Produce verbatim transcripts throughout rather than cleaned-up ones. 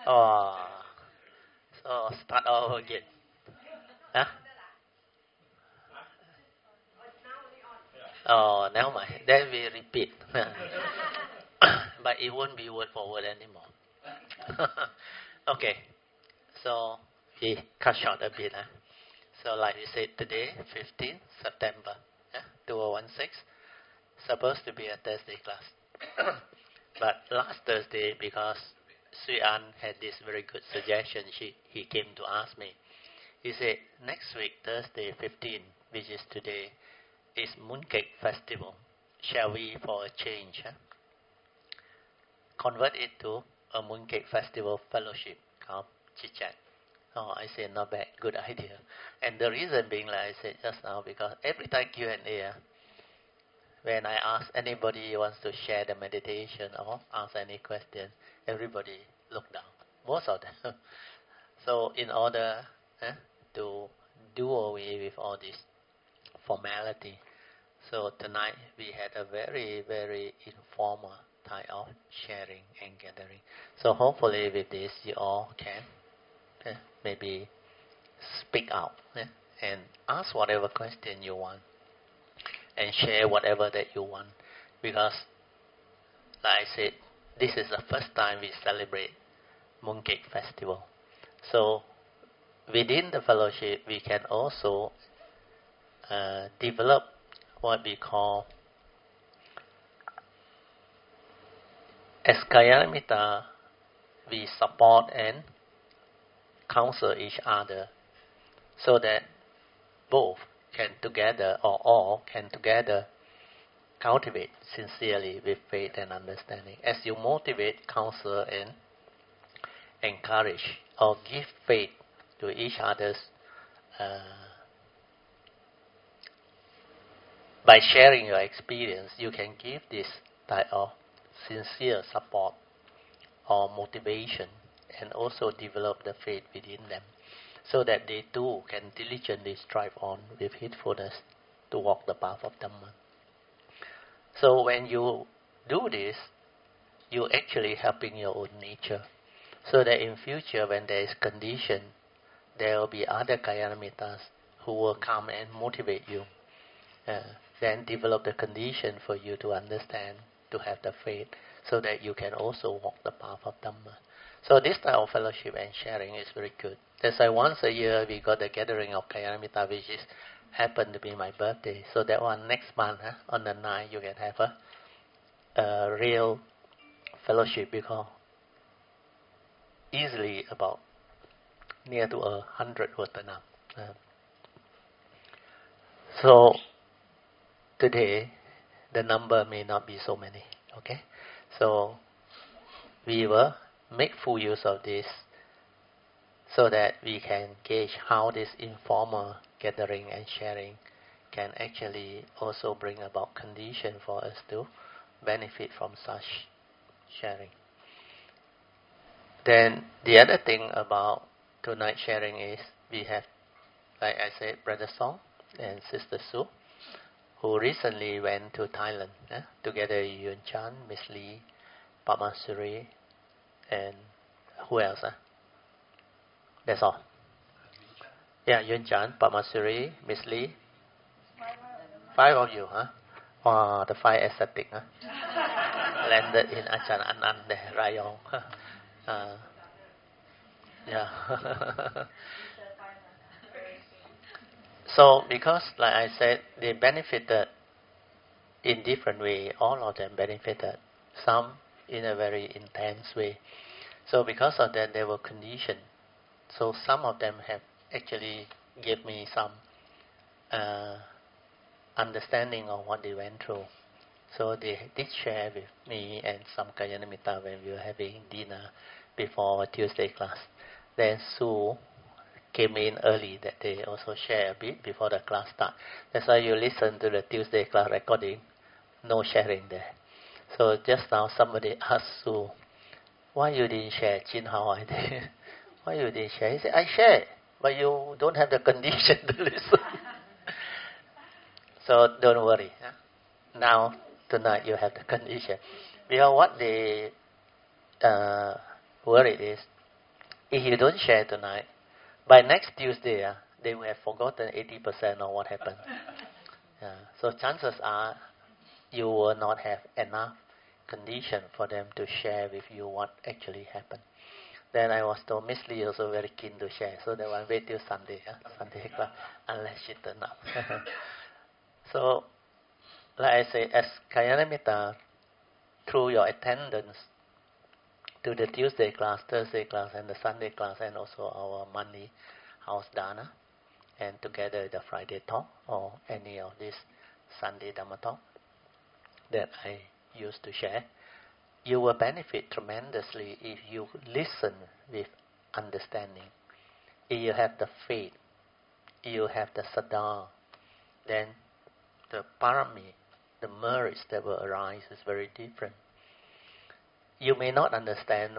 Oh, so start all again. Huh? Oh, never mind. Then we repeat. But it won't be word for word anymore. Okay. So we cut short a bit. Huh? So like we said today, fifteenth September, yeah, two thousand sixteen, supposed to be a Thursday class. But last Thursday, because Sui An had this very good suggestion, she he came to ask me. He said, next week, Thursday fifteenth, which is today, is Mooncake Festival. Shall we, for a change, huh, convert it to a Mooncake Festival fellowship called Chit Chat? Oh, I said, not bad, good idea. And the reason being, like I said just now, because every time Q and A, when I ask anybody who wants to share the meditation or ask any question, everybody look down, most of them. So in order eh, to do away with all this formality, so tonight we had a very, very informal type of sharing and gathering. So hopefully with this you all can eh, maybe speak out eh, and ask whatever question you want and share whatever that you want, because like I said, this is the first time we celebrate Mooncake Festival. So within the fellowship we can also uh, develop what we call as Kalyanamitta, we support and counsel each other so that both can together or all can together cultivate sincerely with faith and understanding. As you motivate, counsel and encourage or give faith to each other's uh, by sharing your experience, you can give this type of sincere support or motivation and also develop the faith within them so that they too can diligently strive on with heedfulness to walk the path of Dhamma. So when you do this, you're actually helping your own nature so that in future when there is condition, there will be other Kalyanamitas who will come and motivate you. Uh, then develop the condition for you to understand, to have the faith, so that you can also walk the path of Dhamma. So this type of fellowship and sharing is very good. That's why once a year we got the gathering of Kalyanamitta, which is happened to be my birthday. So that one next month, huh, on the ninth, you can have a, a real fellowship, because easily about near to a hundred will turn up. Uh, so today, the number may not be so many, okay? So, we will make full use of this so that we can gauge how this informal gathering and sharing can actually also bring about condition for us to benefit from such sharing. Then, the other thing about tonight's sharing is we have, like I said, Brother Song and Sister Su, who recently went to Thailand, eh? together with Yun Chan, Miss Lee, Pamasuri, and who else? Eh? That's all. Yeah, Yun Chan, Pamasuri, Miss Lee. Five of you, huh? Wow, the five ascetic, huh? Landed in Achan Anan there, Rayong. uh, yeah. So, because, like I said, they benefited in different way. All of them benefited. Some in a very intense way. So, because of that, they were conditioned. So, some of them have actually gave me some uh, understanding of what they went through. So, they did share with me and some Kalyanamitta when we were having dinner before Tuesday class. Then Sue came in early that day, also share a bit before the class start. That's why you listen to the Tuesday class recording, no sharing there. So just now somebody asked Sue, why you didn't share? Jin Hao, I did. Why you didn't share? He said, I share, but you don't have the condition to listen. So don't worry. Huh? Now, tonight you have the condition. Because what they uh, worried is, If you don't share tonight, by next Tuesday, uh, they will have forgotten eighty percent of what happened. Yeah. So chances are you will not have enough condition for them to share with you what actually happened. Then I was told Miss Lee also very keen to share, so they will wait till Sunday, huh? Sunday class, unless she turn up. So, like I say, as Kalyanamitta, through your attendance to the Tuesday class, Thursday class, and the Sunday class, and also our money house dana, and together the Friday talk or any of this Sunday Dhamma talk that I used to share, you will benefit tremendously if you listen with understanding. If you have the faith, if you have the saddha, then the parami, the merits that will arise is very different. You may not understand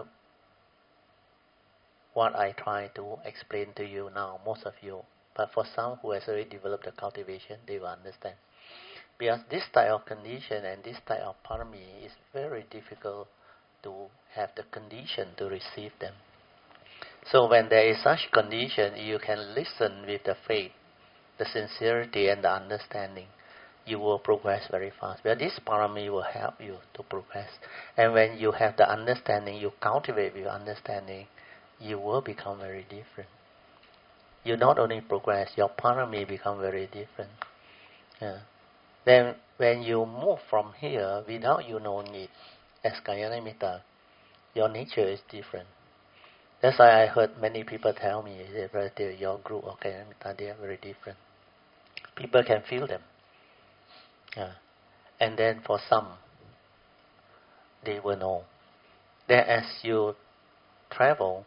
what I try to explain to you now, most of you, but for some who has already developed the cultivation, they will understand. Because this type of condition and this type of parami is very difficult to have the condition to receive them. So when there is such condition, you can listen with the faith, the sincerity and the understanding. You will progress very fast. Because this parami will help you to progress. And when you have the understanding, you cultivate with understanding, you will become very different. You not only progress, your parami become very different. Yeah. Then when you move from here without you knowing it, as Kalyanamitta, your nature is different. That's why I heard many people tell me, that your group of Kalyanamitta, they are very different. People can feel them. Yeah. And then for some, they will know. Then as you travel,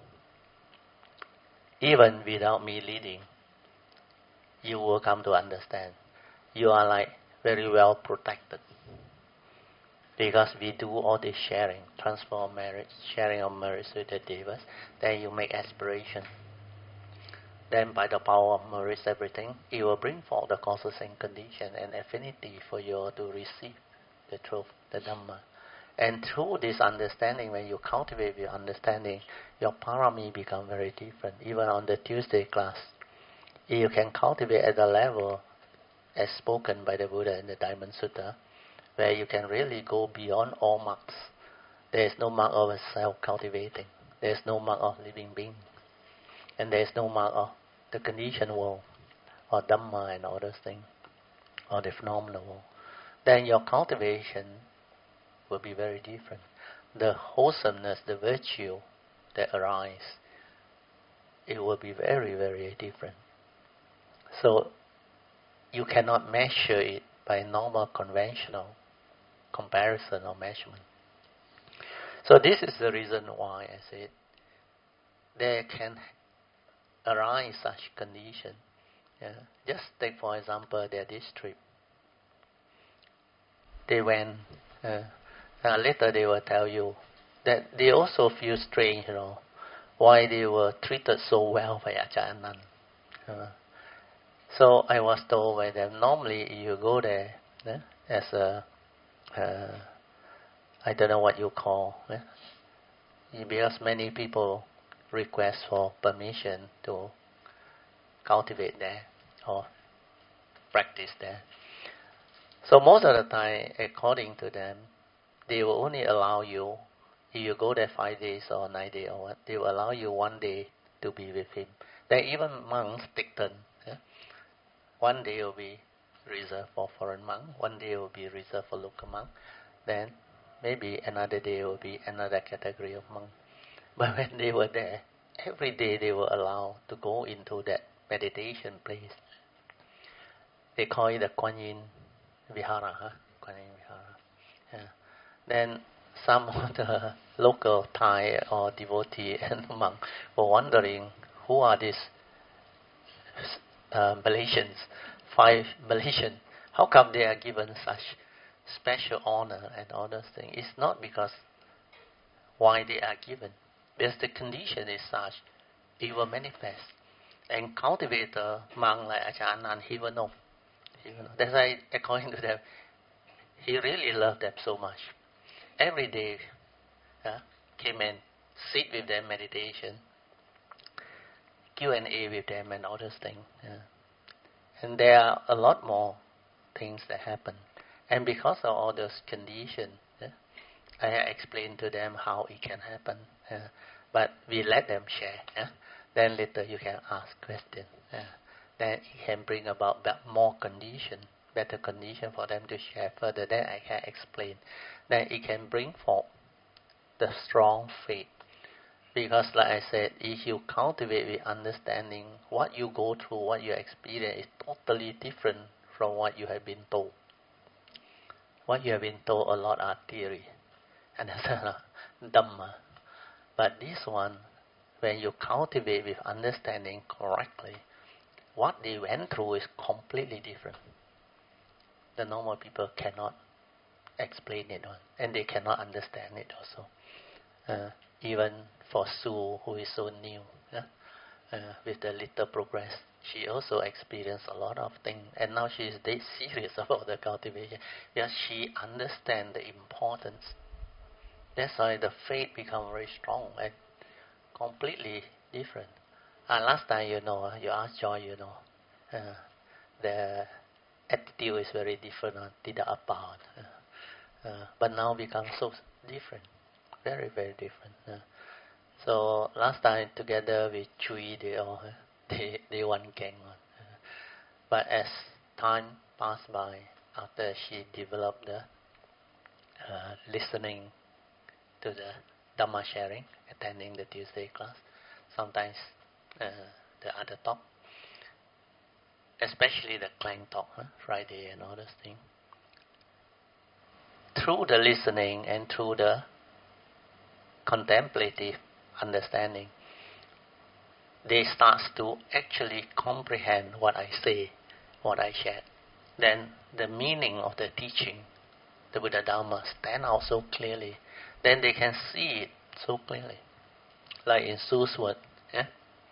even without me leading, you will come to understand. You are like very well protected. Because we do all this sharing, transfer of merit, sharing of merits with the devas, then you make aspiration. Then by the power of merits, everything, it will bring forth the causes and condition and affinity for you to receive the truth, the Dhamma. And through this understanding, when you cultivate your understanding, your parami become very different. Even on the Tuesday class, you can cultivate at the level as spoken by the Buddha in the Diamond Sutta, where you can really go beyond all marks. There is no mark of self-cultivating. There is no mark of living being. And there is no mark of the conditioned world, or Dhamma and all those things, or the phenomenal world. Then your cultivation will be very different. The wholesomeness, the virtue that arise, it will be very, very different. So you cannot measure it by normal conventional comparison or measurement. So this is the reason why I said there can arise such condition. Yeah. Just take for example their this trip. They went, uh, uh, later they will tell you that they also feel strange, you know, why they were treated so well by Ajahn Anan. Uh, so I was told by them, normally you go there yeah, as a, uh, I don't know what you call, yeah, because many people request for permission to cultivate there or practice there. So most of the time, according to them, they will only allow you, if you go there five days or nine days or what, they will allow you one day to be with him. Then even monks take turn. Yeah? One day will be reserved for foreign monk, one day will be reserved for local monk, then maybe another day will be another category of monk. But when they were there, every day they were allowed to go into that meditation place. They call it the Kuan Yin Vihara, huh? Kuan Yin Vihara. Yeah. Then some of the local Thai or devotee and monk were wondering, who are these uh, Malaysians, five Malaysians? How come they are given such special honor and all those things? It's not because why they are given. Because the condition is such, it will manifest. And cultivator, monk like Ajahn Anan, he will know. He will know. That's why, according to them, he really loved them so much. Every day, uh, came and sit with them meditation. Q and A with them and all those things. Yeah. And there are a lot more things that happen. And because of all those conditions, yeah, I explained to them how it can happen. Yeah. But we let them share. Yeah. Then later you can ask questions. Yeah. Then it can bring about more condition, better condition for them to share further. Then I can explain. Then it can bring forth the strong faith. Because like I said, if you cultivate with understanding, what you go through, what you experience is totally different from what you have been told. What you have been told a lot are theory. And that's a Dhamma. But this one, when you cultivate with understanding correctly, what they went through is completely different. The normal people cannot explain it, and they cannot understand it also. Uh, even for Sue, who is so new, yeah? uh, with the little progress, she also experienced a lot of things, and now she is dead serious about the cultivation, because she understands the importance. That's why the faith becomes very strong and completely different. Uh, last time, you know, you asked Joy, you know, uh, the attitude is very different on Tidak Apa. Uh, uh, but now becomes so different. Very, very different. Uh. So last time together with Chui, they all uh, they they one gang on. Uh. But as time passed by, after she developed the uh, listening to the Dhamma sharing, attending the Tuesday class, sometimes uh, the other talk, especially the Klang talk, huh? Friday and all those things. Through the listening and through the contemplative understanding, they start to actually comprehend what I say, what I share. Then the meaning of the teaching, the Buddha Dhamma, stand out so clearly. Then they can see it so clearly. Like in Sue's word, yeah?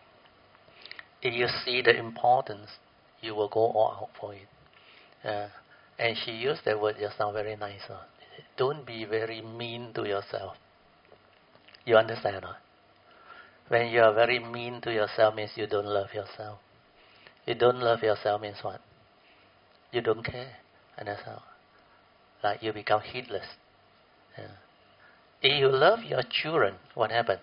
If you see the importance, you will go all out for it. Uh, and she used that word just now very nice. Huh? Don't be very mean to yourself. You understand? Huh? When you are very mean to yourself means you don't love yourself. You don't love yourself means what? You don't care. And that's how. Like you become heedless. Yeah. If you love your children, what happens?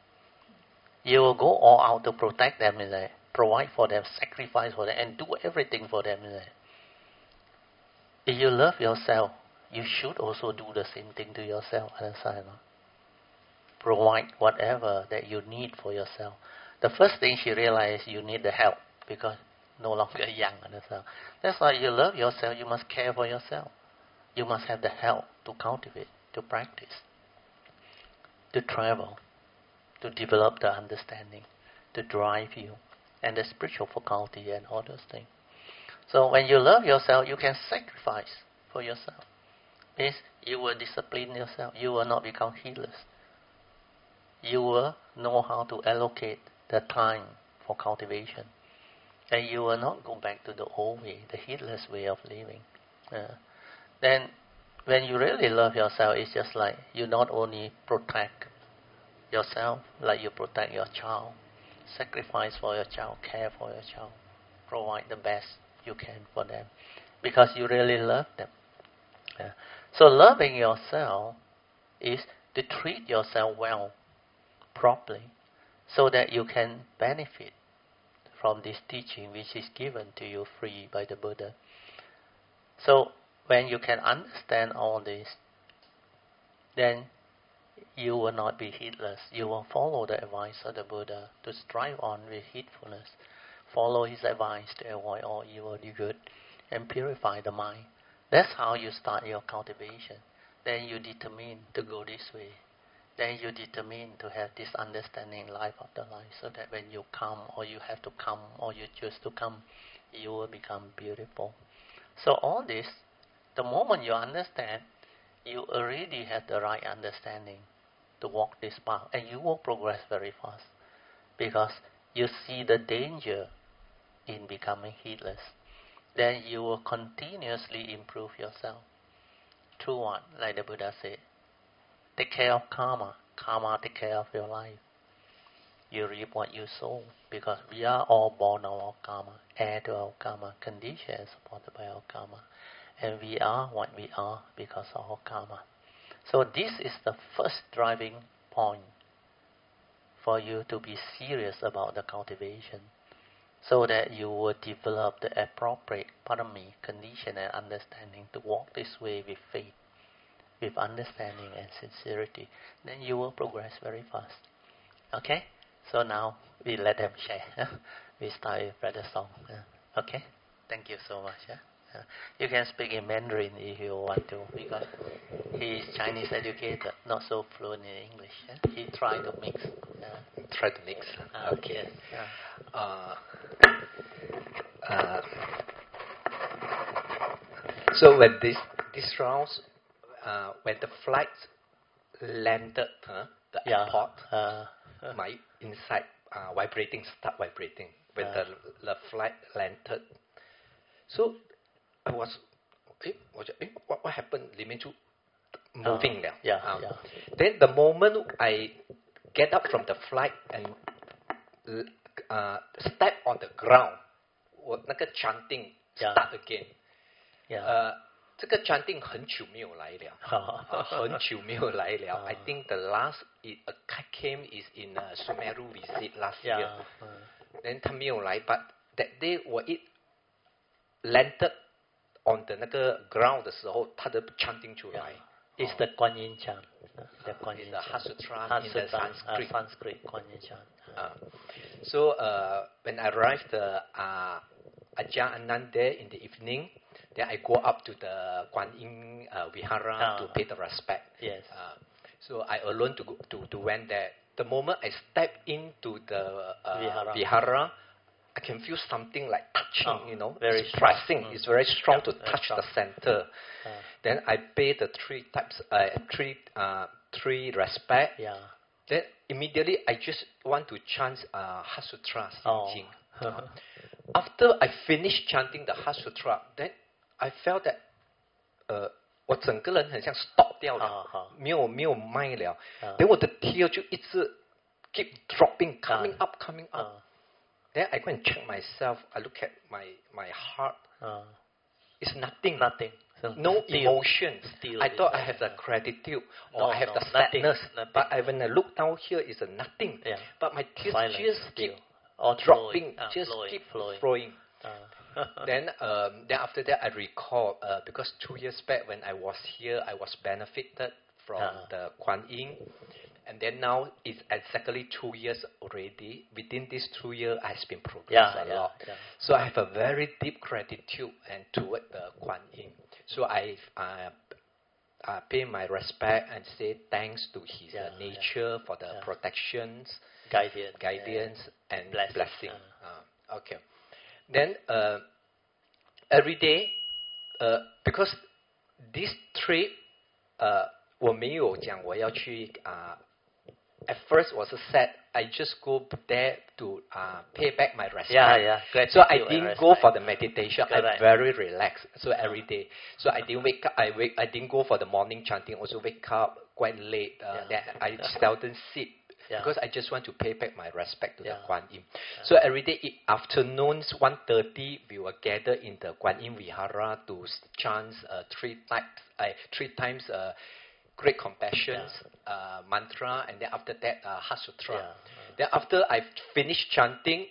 You will go all out to protect them, is it? Provide for them, sacrifice for them, and do everything for them. Is it? If you love yourself, you should also do the same thing to yourself. Understand? No? Provide whatever that you need for yourself. The first thing she realized, you need the help because no longer young. Understand? That's why you love yourself. You must care for yourself. You must have the help to cultivate, to practice, to travel, to develop the understanding, to drive you, and the spiritual faculty and all those things. So when you love yourself, you can sacrifice for yourself. Means you will discipline yourself. You will not become heedless. You will know how to allocate the time for cultivation. And you will not go back to the old way, the heedless way of living. Uh, then when you really love yourself, it's just like you not only protect yourself like you protect your child, sacrifice for your child, care for your child, provide the best you can for them because you really love them. Yeah. So loving yourself is to treat yourself well, properly, so that you can benefit from this teaching which is given to you free by the Buddha. So when you can understand all this, then you will not be heedless. You will follow the advice of the Buddha to strive on with heedfulness. Follow his advice to avoid all evil, do good, and purify the mind. That's how you start your cultivation. Then you determine to go this way. Then you determine to have this understanding life after life, so that when you come, or you have to come, or you choose to come, you will become beautiful. So all this, the moment you understand, you already have the right understanding to walk this path, and you will progress very fast because you see the danger in becoming heedless. Then you will continuously improve yourself. Through what? Like the Buddha said, take care of karma. Karma take care of your life. you reap what you sow, because we are all born of our karma, heir to our karma, conditioned, supported by our karma. And we are what we are because of our karma. So this is the first driving point for you to be serious about the cultivation, so that you will develop the appropriate parami, condition and understanding to walk this way with faith, with understanding and sincerity. Then you will progress very fast. Okay? So now we let them share. We start with Brother Song. Okay? Thank you so much. You can speak in Mandarin if you want to, because he is Chinese educated, not so fluent in English. He tried to mix. Try to mix. Uh, Okay. Yes. Uh, Uh, uh, so when this this rounds, uh, when the flight landed, huh, the yeah. airport, Uh, my inside uh, vibrating, start vibrating when uh, the the flight landed. So I was, eh, was eh, what, what happened? 裡面就 moving uh, now. yeah, Uh, yeah. Then the moment I get up from the flight and uh, step on the ground, 我那个 chanting start again. Yeah. 呃，这个 chanting 很久没有来了，啊，很久没有来了。I think the last it uh, came is in uh, Sumeru visit last year. Yeah. Then 他没有来 but that day 我一 landed on the 那个 ground 的时候，他的 chanting 就来。 It's the Kuan Yin chant. The Kuan It's Yin the chant. Hasutra in the Sanskrit. Uh, Sanskrit Kuan Yin chant. Uh, so uh, when I arrived the uh, Ajahn Anand there in the evening, then I go up to the Kuan Yin uh, Vihara Ah. to pay the respect. Yes. Uh, so I alone to go, to to went there. The moment I step into the uh, Vihara. Vihara, I can feel something like touching, Oh, you know, very it's pressing. Mm. It's very strong Yeah, to very touch strong. the center. Uh, Then I pay the three types, uh, three uh, three respect. yeah. Then immediately I just want to chant uh, Hasutra Oh. Xing. Uh, after I finished chanting the Hasutra, then I felt that 呃，我整个人很像 stop 掉了，没有没有脉了。then 我的 tear 就一直 keep dropping, coming up, coming up. Then I go and check myself. I look at my my heart. It's nothing. Nothing. No still, emotion. Still I thought I have the gratitude or no, I have no, the sadness. Nothing, but I, when I look down here, it's a nothing. Yeah. But my tears Silence, just still. keep Or dropping, flowing, uh, just flowing, keep flowing. flowing. Uh. then, um, then after that, I recall uh, because two years back when I was here, I was benefited from uh. the Kuan Yin. And then now it's exactly two years already. Within these two years, I've been progressed yeah, a yeah, lot. Yeah. So I have a very deep gratitude and toward the Kuan Yin. So I uh, uh, pay my respect and say thanks to his yeah, uh, nature yeah, for the yeah. protections, guidance, guidance yeah. and blessing. blessing. Uh. Uh, okay. Then uh, every day, uh, because this trip, uh, 我没有讲我要去啊。Uh, At first was sad. I just go there to uh, pay back my respect. Yeah, yeah. Gratitude so I didn't go for the meditation. Correct. I'm very relaxed. So every day. So I didn't wake up. I wake. I didn't go for the morning chanting. Also wake up quite late. Uh, yeah. Then I seldom sleep yeah. because I just want to pay back my respect to yeah. the Kuan Yin. Yeah. So every day afternoons one thirty we will gather in the Kuan Yin Vihara to chant uh, three times. Uh, three times. Uh, Great compassions, yeah. uh, mantra, and then after that, uh, Hasutra. Yeah. Uh, then after I finish chanting,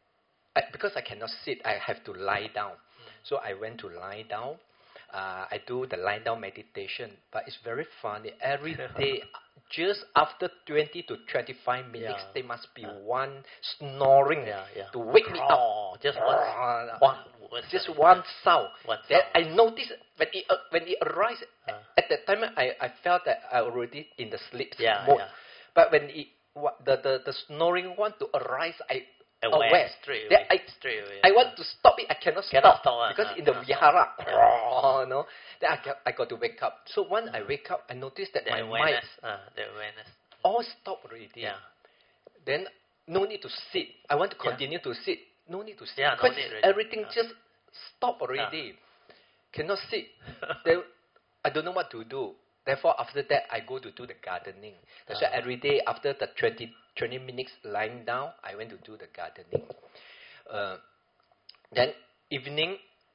I, because I cannot sit, I have to lie down. Mm. So I went to lie down. Uh, I do the lie down meditation, but it's very funny. Every day, just after twenty to twenty-five minutes, yeah. there must be yeah. one snoring yeah, yeah. to wake me oh, up. Just one, one, just one sound. One then sound. I noticed when it uh, when it arises. Uh. At that time, I, I felt that I already in the sleep yeah, mode. Yeah. But when it, the, the, the snoring want to arise, I aware, aware. Straight Then away. I, straight away. I want to stop it. I cannot, cannot stop, stop because uh, in the uh, vihara, yeah. no. Then I got, I got to wake up. So when uh, I wake up, I noticed that the my awareness, mind uh, the awareness. all stopped already. Yeah. Then no need to sit. I want to continue yeah. to sit. No need to sit. Yeah, because no need everything uh. just stopped already. Uh. Cannot sit. Then I don't know what to do. Therefore, after that, I go to do the gardening. That's uh. why every day after the twenty, twenty minutes lying down, I went to do the gardening. Uh, then evening,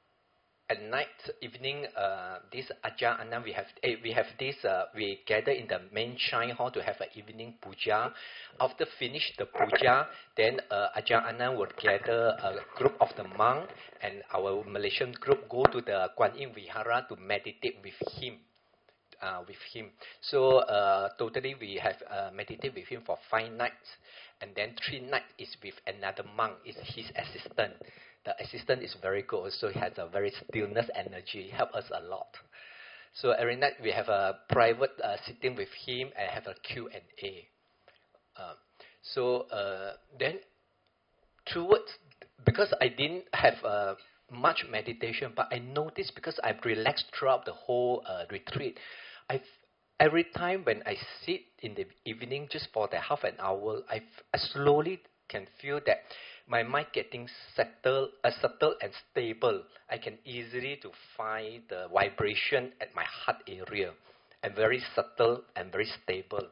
at night, evening, uh, this Ajahn Anan, we have eh, we have this, uh, we gather in the main shrine hall to have an evening puja. After finish the puja, then uh, Ajahn Anan would gather a group of the monk and our Malaysian group go to the Kuan Yin Vihara to meditate with him. Uh, with him. So uh, totally we have uh, meditated with him for five nights. And then three nights is with another monk, is his assistant. The assistant is very good also. He has a very stillness energy, help us a lot. So every night we have a private uh, sitting with him and have a Q and A. Uh, so uh, then towards, because I didn't have uh, much meditation, but I noticed because I've relaxed throughout the whole uh, retreat, I've, every time when I sit in the evening just for the half an hour, I, I slowly can feel that my mind getting settled, uh, settled and stable. I can easily to find the vibration at my heart area, and very subtle and very stable.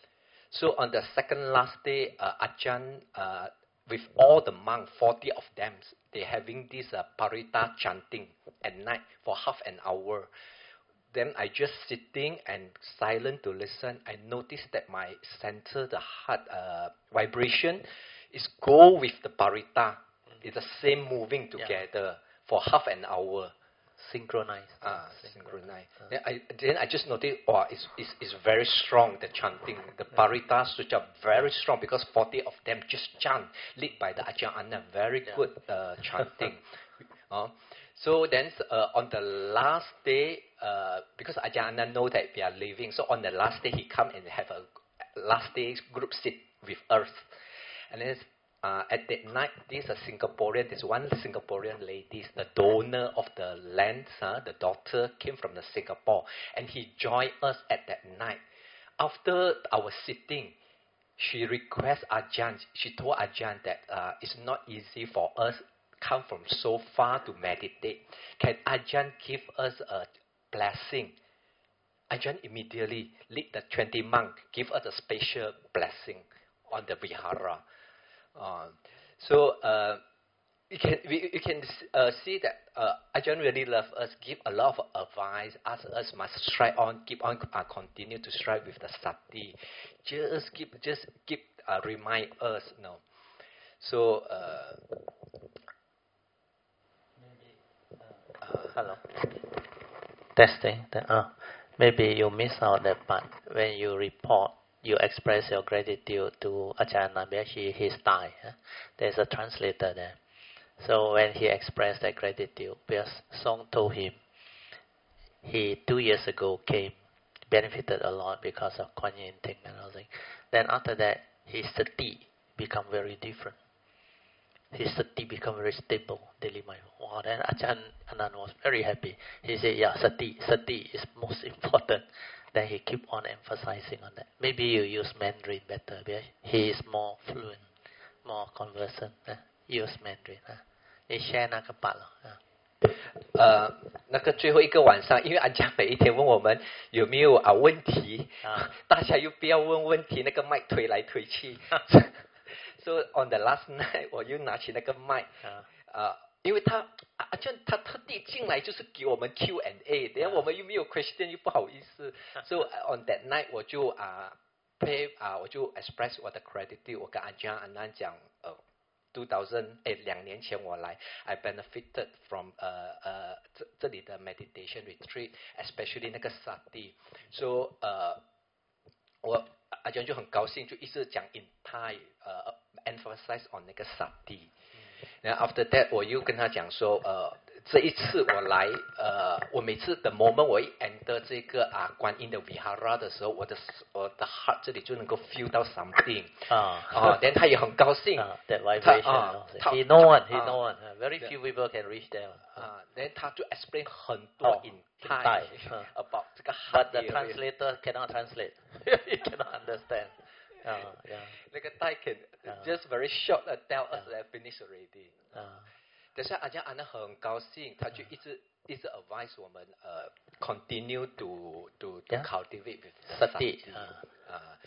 So on the second last day, uh, Ajahn, uh, with all the monks, forty of them, they having this uh, parita chanting at night for half an hour. Then I just sitting and silent to listen. I noticed that my center, the heart uh, vibration, is go with the parita. It's the same moving together yeah. for half an hour. Synchronized. Ah, synchronized. Uh. Then I then I just noticed, oh, it's, it's, it's very strong, the chanting. The parita switch are very strong because forty of them just chant, led by the Ajahn Anan. Very yeah. good uh, chanting. uh, so then uh, on the last day, uh, because Ajahn Anan know that we are leaving, so on the last day he come and have a last day group sit with us. And then uh, at that night, this a Singaporean, this one Singaporean lady, the donor of the land, uh, the daughter came from the Singapore, and he joined us at that night. After our sitting, she requested Ajahn, she told Ajahn that uh, it's not easy for us come from so far to meditate. Can Ajahn give us a blessing? Ajahn immediately lead the twenty monks, give us a special blessing on the vihara. Uh, so uh, you can we, you can uh, see that uh, Ajahn really loves us, give a lot of advice, ask us must strive on, keep on, uh, continue to strive with the sati. Just keep, just keep uh, remind us, you know. So uh, uh, hello, testing. Uh, maybe you miss out that part when you report. You express your gratitude to Ajahn Nabeshi, his Thai. Huh? There's a translator there. So when he expressed that gratitude, because Song told him, he two years ago came, benefited a lot because of Kuan Yin thing and everything. Then after that, his sati become very different. His sati become very stable, daily mindful. Wow, then Ajahn Anan was very happy. He said, yeah, sati, sati is most important. Then he keep on emphasizing on that. Maybe you use Mandarin better because he is more fluent, more conversant. Uh, use Mandarin. Uh. 你 share 那个 part 呃，那个最后一个晚上，因为安家每一天问我们有没有啊问题，啊、大家又不要问问题，那个麦推来推去。So on the last night， 我又拿起那个麦，啊、呃，因为他啊，就他特地进来就是给我们 Q and A， 然后我们又没有 question， 又不好意思。So on that night， 我就啊 pay 啊，我就 express 我的 gratitude， 我跟安家安南讲，呃。two thousand 哎，两年前我来 ，I benefited from 呃呃这这里的 meditation retreat，especially 那个 sati。So 呃，我阿娟就很高兴，就一直讲 in Thai， 呃 emphasize on 那个 sati。然后 after that 我又跟他讲说，呃，这一次我来，呃，我每次的 moment 我一 enter 这个啊观音的 vihara 的时候，我的我的 heart 这里就能够 feel 到 something 啊啊 ，then 他也很高兴。 Uh, that vibration. 啊 he know one, he know one. Very few people can reach there. 啊 ，then 他就 explain 很多 in Thai about 这个 heart. But the translator cannot translate. He cannot understand. Uh, yeah. 那个 Thai can just very short tell us that finish already. 啊。但是阿江安娜很高兴，他就一直一直 advise 我们呃 continue to to to cultivate with sati 啊啊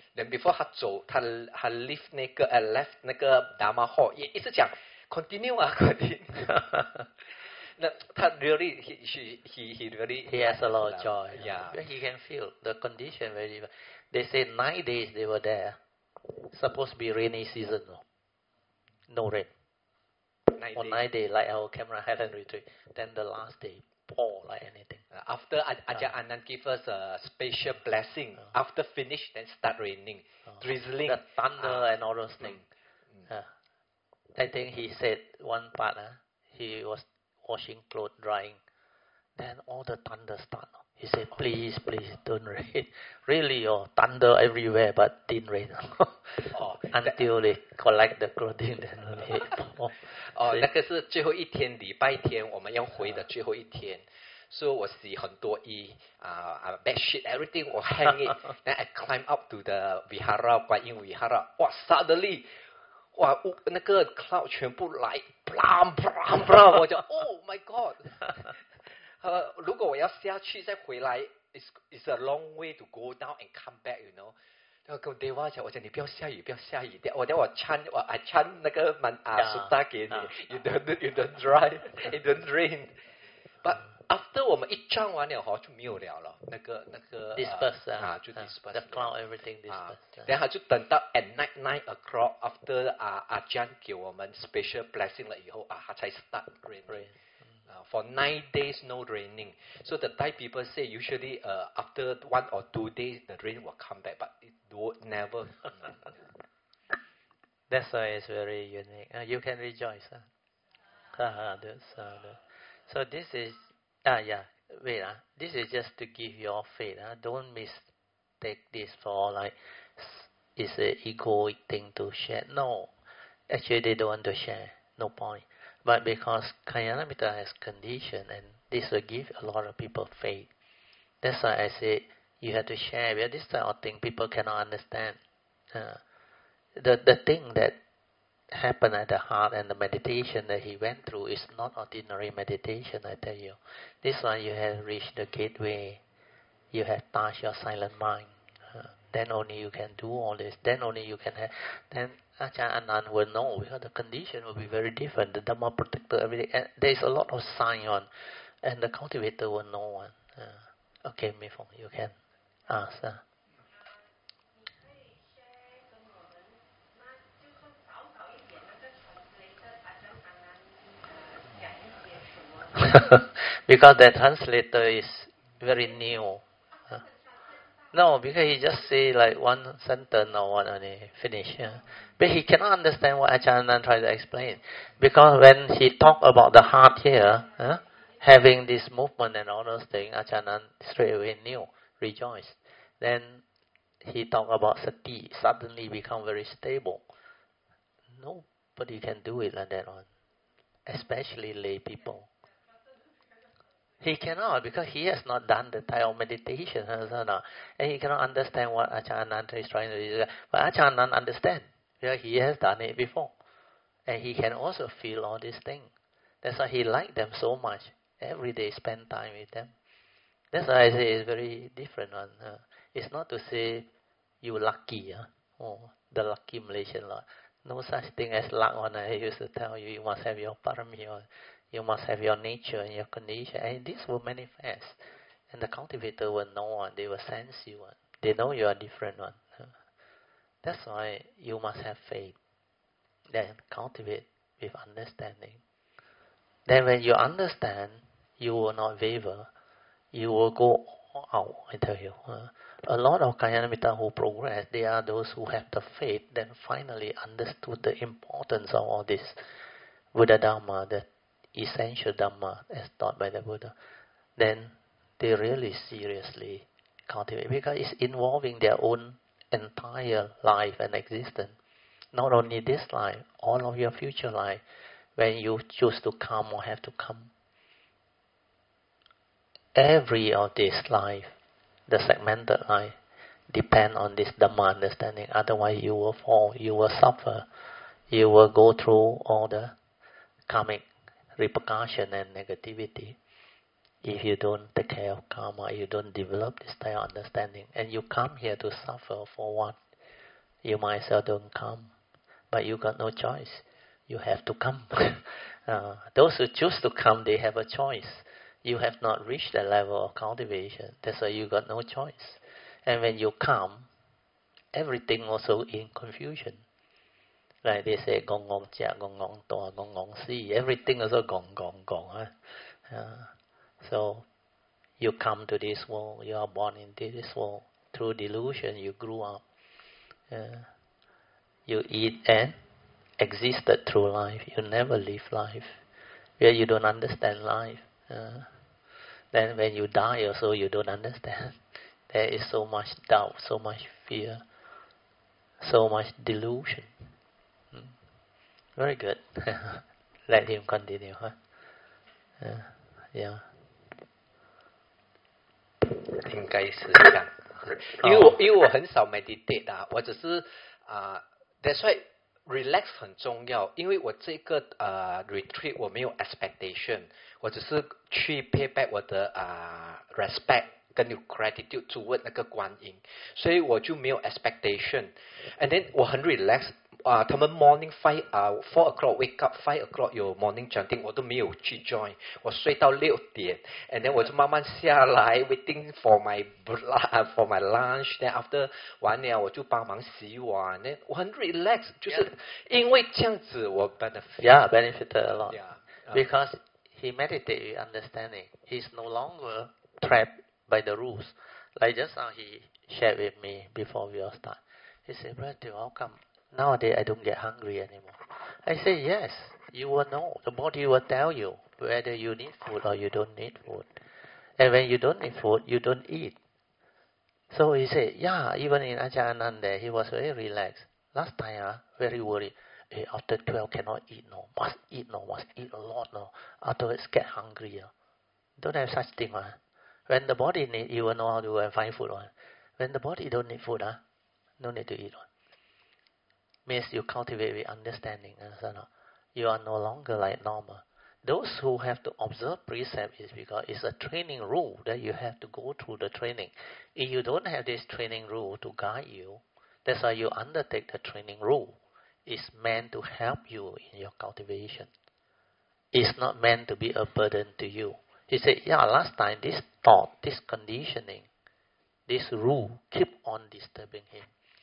Then before 他走，他他 leave 那个呃 left 那个 Dharma hall，也一直讲 continue 啊 continue。那他 really he he he he really he has a lot of joy. Yeah. He can feel the condition very. They say nine days they were there. Supposed to be rainy season, no, no rain. Nine On days. nine days, like our Cameron Highland retreat. Then the last day, pour like anything. Uh, after Ajahn uh, Anand give us a special blessing, uh, after finish, then start raining, uh, drizzling. The thunder uh, and all those things. Mm. Uh, I think he said one part, uh, he was washing clothes, drying. Then all the thunder start. He said, please, please, don't rain. Really, oh, thunder everywhere, but didn't rain. oh, Until they collect the clothing, then only pour. 哦，那个是最后一天，礼拜天我们要回的最后一天，所以我洗很多衣啊啊 bed sheet everything 我 hang it， then I climb up to the vihara 观音 vihara， 哇 suddenly 哇那个 cloud 全部来 ，blam blam blam， 我就 Oh my God， 呃，如果我要下去再回来 ，is is a long way to go down and come back，you know。然后跟 Deva 讲，我讲你不要下雨，不要下雨。我等我穿我 I 穿那个曼啊 suta 给你 ，you don't you don't dry, it don't rain. But after 我们一站完了哈，就没有了了，那个那个 disperse 啊，就 disperse。 The cloud everything disperse。 然后就等到 at night nine o'clock after 啊阿 Jan 给我们 special blessing 了以后啊，他才 start rain。Uh, for nine days no raining. So the Thai people say usually uh, after one or two days the rain will come back, but it would never. That's why it's very unique. Uh, you can rejoice. Huh? Uh, that's, uh, so this is, ah yeah, wait, uh, this is just to give your faith. Uh, don't mistake this for like, it's an egoic thing to share. No, actually they don't want to share. No point. But because Kalyanamitta has condition, and this will give a lot of people faith. That's why I say you have to share. Because this type of thing people cannot understand. Uh, the the thing that happened at the heart and the meditation that he went through is not ordinary meditation, I tell you. This one you have reached the gateway. You have touched your silent mind. Uh, then only you can do all this. Then only you can have... Then Ajahn Anand will know, because the condition will be very different. The Dhamma protector, everything. And there is a lot of sign on, and the cultivator will know one. Uh, okay, Mifong, you can ask. Uh. Because that translator is very new. Uh. No, because he just say like one sentence or one and he finish. Yeah. But he cannot understand what Ajahn Anand tried to explain. Because when he talk about the heart here, huh, having this movement and all those things, Ajahn Anand straight away knew, rejoiced. Then he talk about sati, suddenly become very stable. Nobody can do it like that one, especially lay people. He cannot, because he has not done the type of meditation, and he cannot understand what Ajahn Anand is trying to do. But Ajahn Anand understands, because he has done it before, and he can also feel all these things. That's why he liked them so much. Every day spend time with them. That's why I say it's very different one. Uh, it's not to say you lucky, uh, oh, the lucky Malaysian Lord. No such thing as luck one. I used to tell you, you must have your parami, or you must have your nature and your condition, and this will manifest. And the cultivator will know one. They will sense you one. They know you are different one. That's why you must have faith. Then cultivate with understanding. Then when you understand, you will not waver. You will go out, I tell you. Uh, a lot of Kalyanamitta who progress, they are those who have the faith, then finally understood the importance of all this Buddha Dhamma, the essential Dhamma as taught by the Buddha. Then they really seriously cultivate, because it's involving their own entire life and existence. Not only this life, all of your future life, when you choose to come or have to come. Every of this life, the segmented life, depend on this Dhamma understanding. Otherwise you will fall, you will suffer, you will go through all the karmic repercussion and negativity if you don't take care of karma, you don't develop this type of understanding. And you come here to suffer for what? You might say, don't come. But you got no choice. You have to come. uh, those who choose to come, they have a choice. You have not reached that level of cultivation. That's why you got no choice. And when you come, everything also in confusion. Like they say, gong gong chia, gong gong toa, gong gong si. Everything also gong gong gong. Huh? Uh, so you come to this world. You are born into this world. Through delusion, you grew up. Uh, you eat and existed through life. You never live life. Where you don't understand life. Uh, then when you die also, you don't understand. There is so much doubt, so much fear, so much delusion. Hmm. Very good. Let him continue. Huh? Uh, yeah. 应该是这样，因为我因为我很少 meditate 啊，我只是啊、uh, ，that's why relax 很重要，因为我这个呃、uh, retreat 我没有 expectation， 我只是去 pay back 我的啊、uh, respect 跟有 gratitude toward 那个观音，所以我就没有 expectation，and then 我很 relax。啊、uh, 他们 morning five 啊、uh, four o'clock wake up five o'clock 有 morning chanting 我都没有去 join 我睡到六点 and then 我就慢慢下来 waiting for my for my lunch then after 完了我就帮忙洗碗 then 我很 relax 就是因为这样子我 benefit yeah benefited a lot yeah, uh, because he meditated with understanding. He's no longer trapped by the rules. Like just now he shared with me before we all start. He said, brother, how come nowadays I don't get hungry anymore? I say, yes, you will know. The body will tell you whether you need food or you don't need food. And when you don't need food, you don't eat. So he said, yeah, even in Ajahn Ananda, he was very relaxed. Last time, uh, very worried. Hey, after twelve, cannot eat, no. Must eat, no. Must eat a lot, no. Afterwards, get hungry. Uh. Don't have such thing. Uh. When the body need, you will know how to go and find food. Uh. When the body don't need food, uh, no need to eat. Uh. Means you cultivate with understanding. Uh, so you are no longer like normal. Those who have to observe precept is because it's a training rule that you have to go through the training. If you don't have this training rule to guide you, that's why you undertake the training rule. It's meant to help you in your cultivation. It's not meant to be a burden to you. He said, yeah, last time this thought, this conditioning, this rule keep on disturbing him.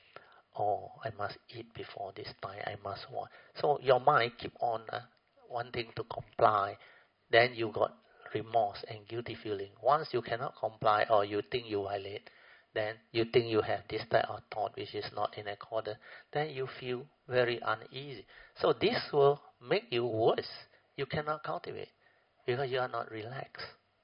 Oh, I must eat before this time, I must want. So your mind keep on uh, wanting to comply. Then you got remorse and guilty feeling. Once you cannot comply or you think you violate, then you think you have this type of thought which is not in accordance, then you feel very uneasy. So this will make you worse. You cannot cultivate because you are not relaxed.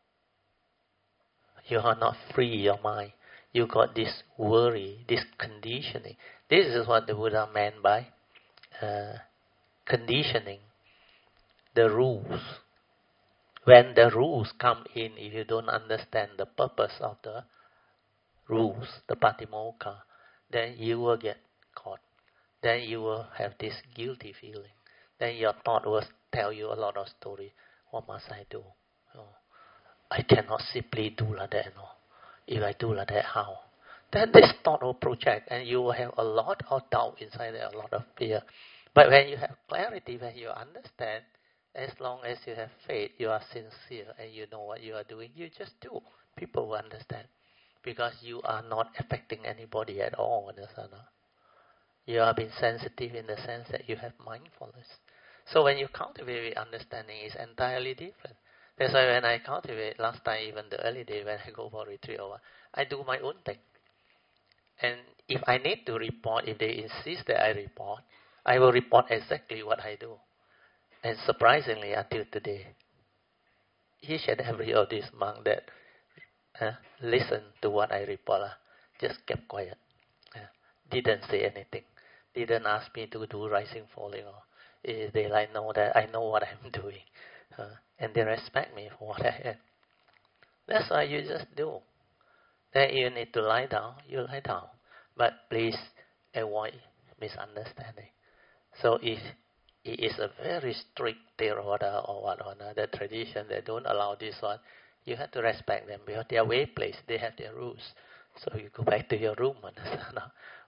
You are not free your mind. You got this worry, this conditioning. This is what the Buddha meant by uh, conditioning, the rules. When the rules come in, if you don't understand the purpose of the rules, the patimokkha, then you will get caught. Then you will have this guilty feeling. Then your thought will tell you a lot of stories. What must I do? Oh, I cannot simply do like that. No. If I do like that, how? Then this thought will project and you will have a lot of doubt inside there, a lot of fear. But when you have clarity, when you understand, as long as you have faith, you are sincere and you know what you are doing, you just do. People will understand. Because you are not affecting anybody at all. Understand? You are being sensitive in the sense that you have mindfulness. So when you cultivate with understanding, it's entirely different. That's why when I cultivate, last time, even the early day when I go for retreat or what, I do my own thing. And if I need to report, if they insist that I report, I will report exactly what I do. And surprisingly, until today, each and every of these monks that uh, listen to what I report, uh, just kept quiet. Uh, didn't say anything. Didn't ask me to do rising, falling. Or uh, they like know that I know what I'm doing. Uh, and they respect me for what I am. That's why you just do. Then you need to lie down, you lie down. But please avoid misunderstanding. So if it is a very strict Theravada or what or another tradition that don't allow this one, you have to respect them because they are way placed, they have their rules. So you go back to your room, understand?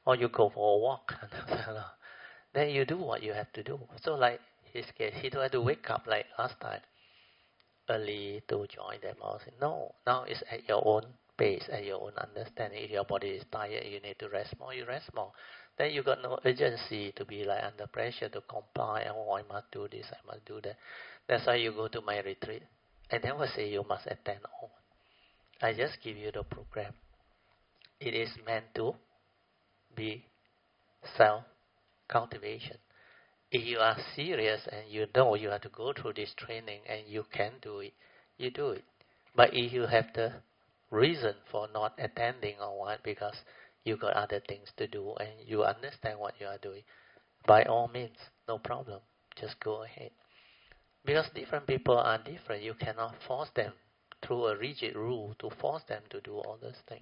or you go for a walk. Then you do what you have to do. So like his case, he had to wake up like last time, early to join them. I said, no, now it's at your own pace, at your own understanding. If your body is tired, you need to rest more, you rest more. Then you got no urgency to be like under pressure to comply. Oh, I must do this, I must do that. That's why you go to my retreat. I never say you must attend all. I just give you the program. It is meant to be self-cultivation. If you are serious and you know you have to go through this training and you can do it, you do it. But if you have the reason for not attending or what, because you got other things to do and you understand what you are doing, by all means, no problem. Just go ahead. Because different people are different. You cannot force them through a rigid rule to force them to do all those things.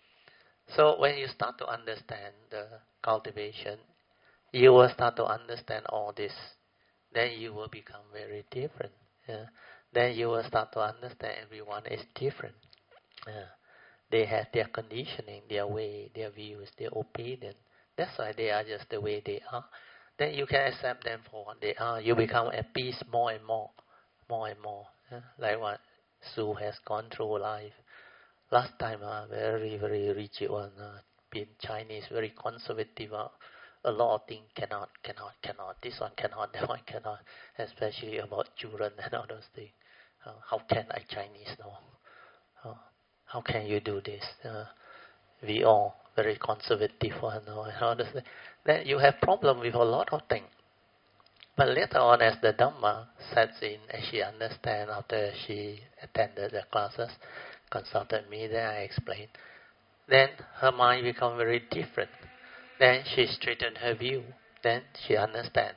So when you start to understand the cultivation, you will start to understand all this. Then you will become very different. Yeah? Then you will start to understand everyone is different. Yeah. They have their conditioning, their way, their views, their opinion. That's why they are just the way they are. Then you can accept them for what they are. You become at peace more and more, more and more. Yeah? Like what Sue has gone through life. Last time, uh, very, very rigid one. Uh, being Chinese, very conservative. Uh, a lot of things cannot, cannot, cannot. This one cannot, that one cannot. Especially about children and all those things. Uh, how can I Chinese know? Uh, how can you do this? Uh, we all very conservative one. Uh, and all those things. Then you have problem with a lot of things. But later on, as the Dhamma sets in, as she understands after she attended the classes, consulted me, then I explained. Then her mind become very different. Then she straightened her view. Then she understands.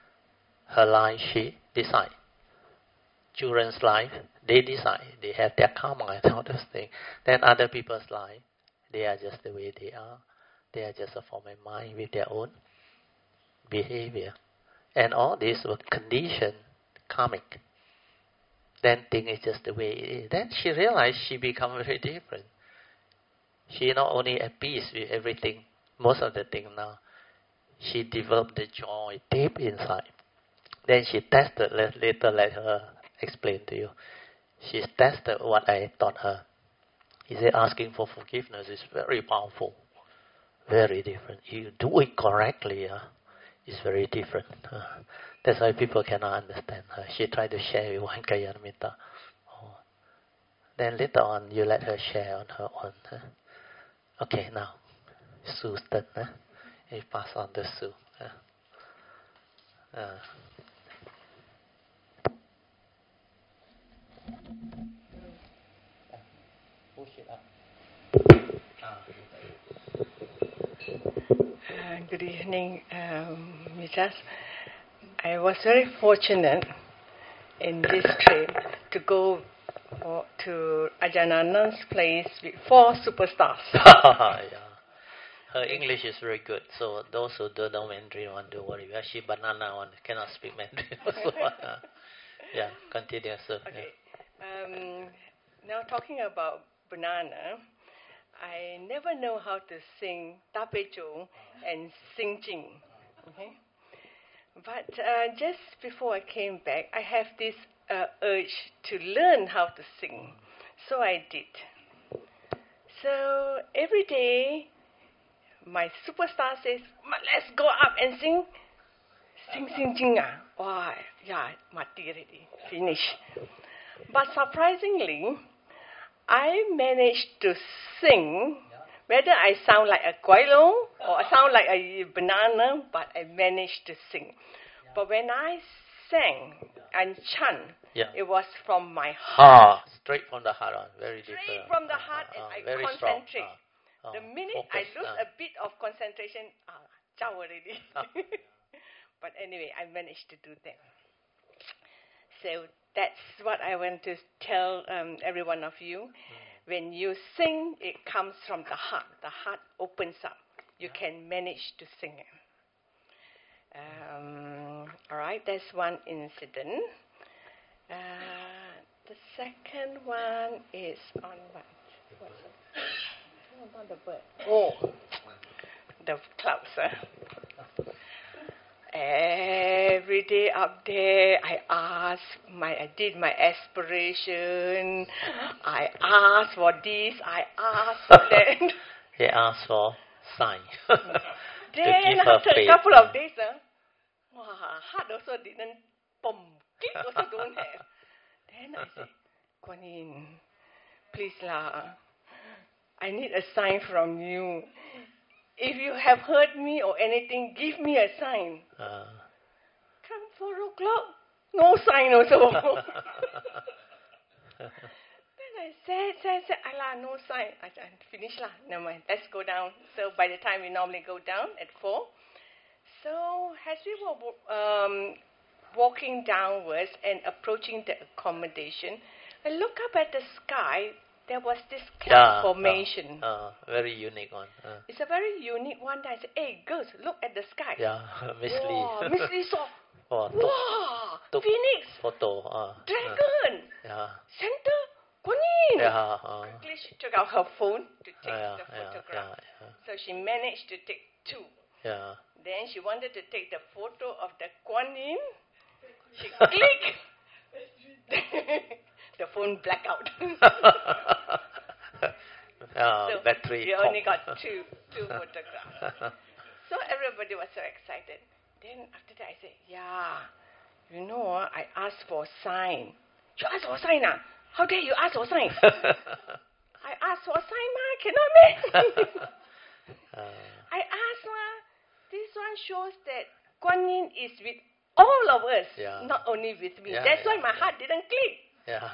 Her life, she decide. Children's life, they decide. They have their karma and all those things. Then other people's life, they are just the way they are. They are just a form of mind with their own behavior. And all this will condition karmic. Then thing is just the way it is. Then she realized she become very different. She not only at peace with everything, most of the thing now, she developed the joy deep inside. Then she tested, later let her explain to you. She tested what I taught her. He said asking for forgiveness is very powerful, very different. You do it correctly, uh, it's very different. Uh, that's why people cannot understand her. She tried to share with one Kalyana. Oh. Then later on, you let her share on her own. Huh? Okay, now, Sue's turn. Huh? You pass on to Sue. Huh? Uh. Push it up. Uh, good evening, um, Mijas. I was very fortunate in this trip to go for, to Ajananan's place with four superstars. Yeah. Her English is very good, so those who don't know Mandarin want to worry. Actually, banana one cannot speak Mandarin. So, uh, yeah, continue, sir. Okay. Yeah. Um, now talking about banana, I never know how to sing Tape Chong and sing Jing. Okay? But uh, just before I came back, I have this uh, urge to learn how to sing. So I did. So every day, my superstar says, let's go up and sing. Sing, sing, jing. Ah. Oh, yeah, mati already. Finish. But surprisingly, I managed to sing, whether I sound like a guailong or I sound like a banana, but I managed to sing. Yeah. But when I sang and chant, yeah. It was from my heart. Ah, straight from the heart, on. Very straight different. Straight from the heart, uh, and uh, I concentrate. Uh, uh, the minute focus, I lose uh. a bit of concentration, ah, ciao already. Uh. But anyway, I managed to do that. So that's what I want to tell um, every one of you. Mm. When you sing, it comes from the heart. The heart opens up. You can manage to sing it. Um, all right, that's one incident. Uh, the second one is on what? What's it? Oh, not the bird. Oh, the clouds. Huh? Every day up there, I asked, my, I did my aspiration. I asked for this, I asked for that. He asked for sign. Then after a couple of days, uh, wow, heart also didn't pump, click also don't have. Then I said, Kuan Yin, please lah, I need a sign from you. If you have heard me or anything, give me a sign. Uh. Come four o'clock, no sign also. Then I said, said, said, Allah, no sign. I said, finish lah, never mind, let's go down. So by the time we normally go down at four, so as we were um, walking downwards and approaching the accommodation, I look up at the sky. There was this cloud yeah, formation. Uh, uh, very unique one. Uh. It's a very unique one. That I said, hey, girls, look at the sky. Yeah, Miss wow, Lee. Miss Lee saw. Oh, wow, took Phoenix. Photo. Uh, Dragon. Uh, yeah. Center. Kuan Yin. Yeah. Uh, Quickly, she took out her phone to take yeah, the yeah, photograph. yeah, yeah. So she managed to take two. Yeah. Then she wanted to take the photo of the Kuan Yin. She clicked. The phone blacked out. uh, So battery. we only got two two photographs. So everybody was so excited. Then after that I said, yeah, you know, uh, I asked for sign. You asked for sign, ah? How dare you ask for sign? I asked for sign, ma, cannot make. uh, I asked, ma, this one shows that Kuan Yin is with all of us, yeah. not only with me. Yeah, That's yeah, why my yeah. heart didn't click. yeah.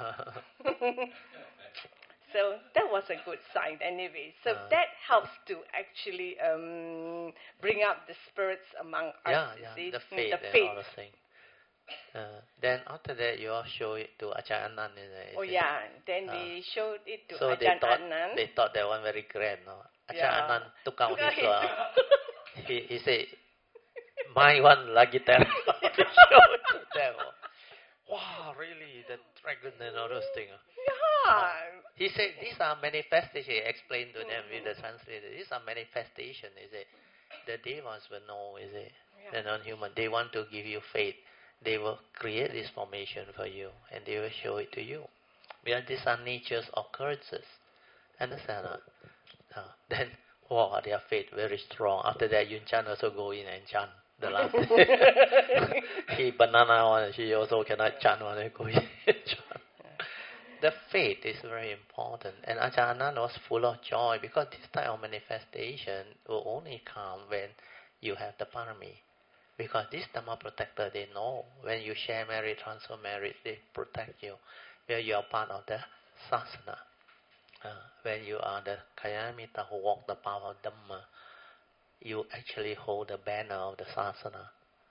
So that was a good sign anyway. So Uh. that helps to actually um, bring up the spirits among us. Yeah, you yeah, see? the Mm, faith the and faith. all the thing. Uh, then after that, you all show it to Ajahn Anand, is it? Oh yeah, then Uh, we showed it to So they Ajahn thought Anand. they thought that one very grand, no? Ajahn Yeah. Anand took out Took out his, his- uh, he he said, my one lagi tell to show it to them. Wow, really, the dragon and all those things. Yeah. He said these are manifestations. He explained to them with the translator. These are manifestations. Is it? The devas will know. Is it? Yeah. The non-human. They want to give you faith. They will create this formation for you, and they will show it to you. Because these are nature's occurrences. Understand? Huh? Uh, then, wow, their faith very strong. After that, Yun Chan also go in and chant the last day. He banana one. She also cannot chant one. Go in and chant. The faith is very important. And Ajahn Anand was full of joy because this type of manifestation will only come when you have the parami. Because this Dhamma protector, they know when you share merit, transfer merit, they protect you. When you are part of the sasana. Uh, when you are the Kalyana who walk the path of Dhamma, you actually hold the banner of the sasana.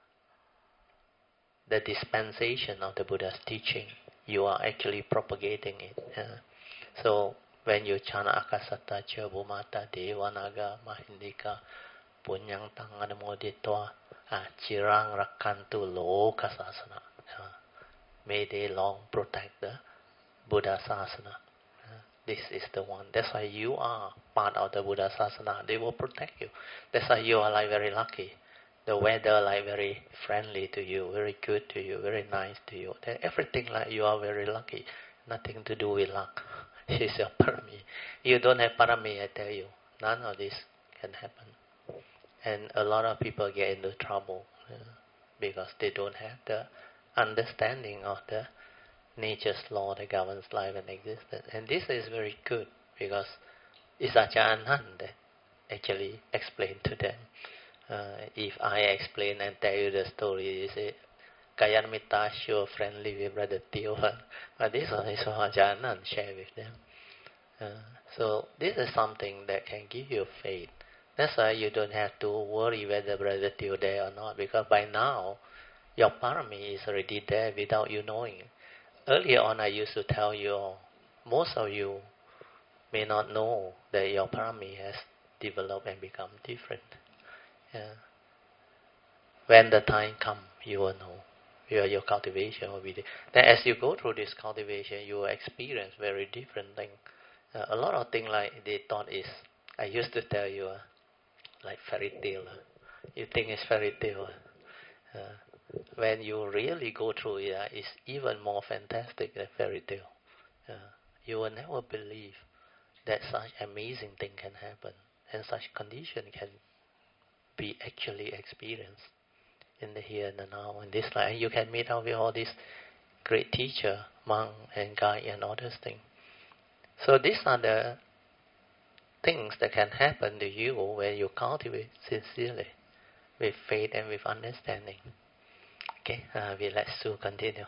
The dispensation of the Buddha's teaching. You are actually propagating it. Uh, so when you chant Akasata Cha Bhumata Devanaga Mahindika Punyang Tang Anamoditwa Chirang Rakantu Loka Sasana. May they long protect the Buddha Sasana. Uh, this is the one. That's why you are part of the Buddha Sasana. They will protect you. That's why you are like very lucky. The weather like very friendly to you, very good to you, very nice to you. Then everything like you are very lucky. Nothing to do with luck. It's your parami. You don't have parami, I tell you. None of this can happen. And a lot of people get into trouble uh, because they don't have the understanding of the nature's law that governs life and existence. And this is very good because it's Ajahn Anand that actually explained to them. Uh, if I explain and tell you the story, you say, Kayan Mita sure friendly with Brother Teo. But this one is what Ajahn Anand share with them. Uh, so this is something that can give you faith. That's why you don't have to worry whether Brother Teo there or not, because by now your parami is already there without you knowing. Earlier on I used to tell you all, most of you may not know that your parami has developed and become different. Yeah. When the time comes, you will know. Your, your cultivation will be there. Then as you go through this cultivation, you will experience very different things. Uh, a lot of things like they thought is, I used to tell you, uh, like fairy tale. Uh. You think it's fairy tale. Uh. When you really go through it, uh, it's even more fantastic than fairy tale. Uh. You will never believe that such amazing thing can happen and such condition can be actually experienced in the here and the now, in this life. And you can meet up with all these great teacher, monk and guide and all those things. So these are the things that can happen to you when you cultivate sincerely, with faith and with understanding. Okay, uh, we let Sue continue.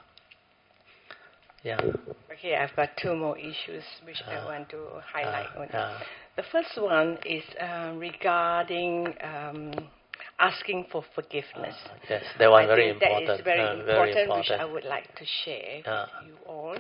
Yeah. Okay, I've got two more issues which uh, I want to highlight. Uh, on. uh, the first one is uh, regarding um, asking for forgiveness. Uh, yes, that one I very think important. That is very, uh, important, very important, which I would like to share uh, with you all.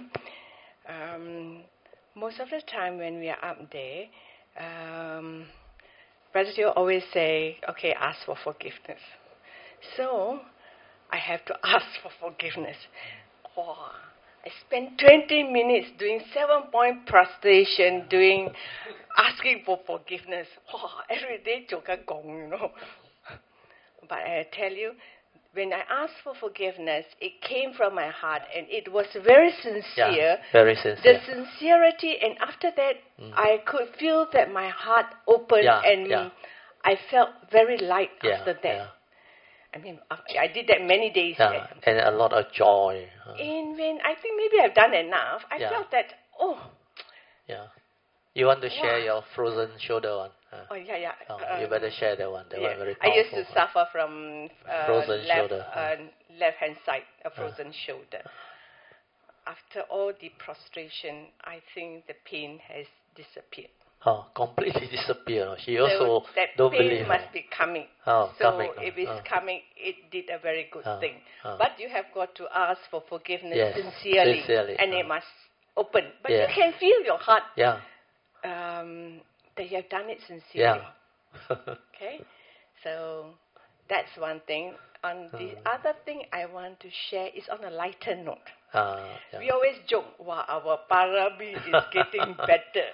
Um, most of the time when we are up there, um, Brother Joe always say, okay, ask for forgiveness. So, I have to ask for forgiveness. Oh, I spent twenty minutes doing seven-point prostration, doing, asking for forgiveness. Oh, every day, joka gong, you know. But I tell you, when I asked for forgiveness, it came from my heart, and it was very sincere. Yeah, very sincere. The sincerity, and after that, mm. I could feel that my heart opened, yeah, and yeah. I felt very light yeah, after that. Yeah. I mean, I did that many days. Yeah, and a lot of joy. Uh, and when I think maybe I've done enough, I yeah. felt that, oh. Yeah. You want to share wow. your frozen shoulder one? Uh, oh, yeah, yeah. Oh, uh, you better share that one. That yeah. one very powerful. I used to huh? suffer from uh, frozen left, shoulder. uh, Uh. left-hand side, a frozen uh. shoulder. After all the prostration, I think the pain has disappeared. Oh, completely disappeared. She so also that don't pain believe must her. be coming. Oh, so coming. if it's oh. coming, it did a very good oh. thing. Oh. But you have got to ask for forgiveness yes. sincerely, sincerely, and oh. it must open. But yes. you can feel your heart yeah. um, that you have done it sincerely. Yeah. Okay, so that's one thing. On the mm. other thing I want to share is on a lighter note. Uh, yeah. We always joke, wow, our parami is getting better.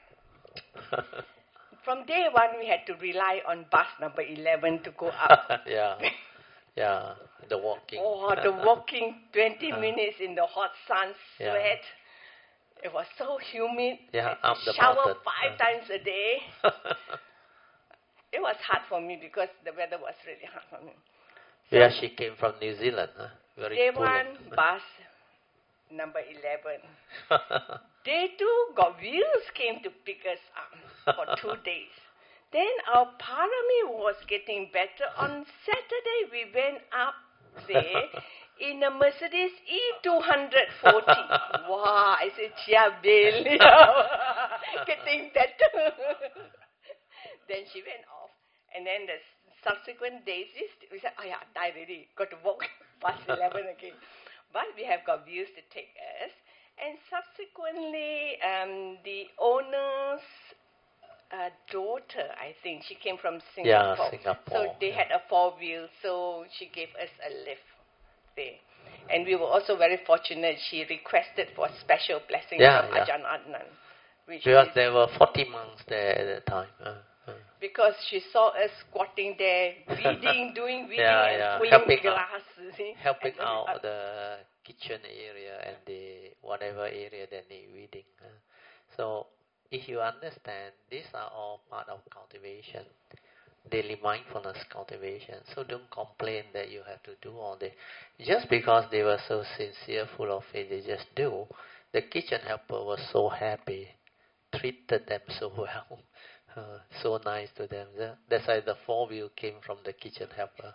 From day one, we had to rely on bus number eleven to go up. yeah, yeah, the walking. Oh, the walking, twenty uh, minutes in the hot sun, sweat. Yeah. It was so humid. Yeah, up the shower mountain. five uh. times a day. It was hard for me because the weather was really hard for me. So yeah, she came from New Zealand. Huh? Very day pulling. one, bus number eleven. Day two, got wheels came to pick us up for two days. Then our parami was getting better. On Saturday, we went up there in a Mercedes E two forty. Wow, I said, Chia Bill, getting better. Then she went off. And then the subsequent days, we said, oh yeah, die already. Got to walk past eleven again. But we have got views to take us. And subsequently, um, the owner's uh, daughter, I think, she came from Singapore. Yeah, Singapore. So they yeah. had a four-wheel, so she gave us a lift there. And we were also very fortunate. She requested for special blessing yeah, from yeah. Ajahn Adnan. Which because is, there were forty monks there at the time. Uh, uh. Because she saw us squatting there, weeding, doing weeding yeah, and yeah. throwing helping glass. Out, see? helping and out uh, the kitchen area and the whatever area they need weeding. Uh. So if you understand, these are all part of cultivation, daily mindfulness cultivation. So don't complain that you have to do all this. Just because they were so sincere, full of faith, they just do. The kitchen helper was so happy, treated them so well, uh, so nice to them. That's why the four-wheel came from the kitchen helper.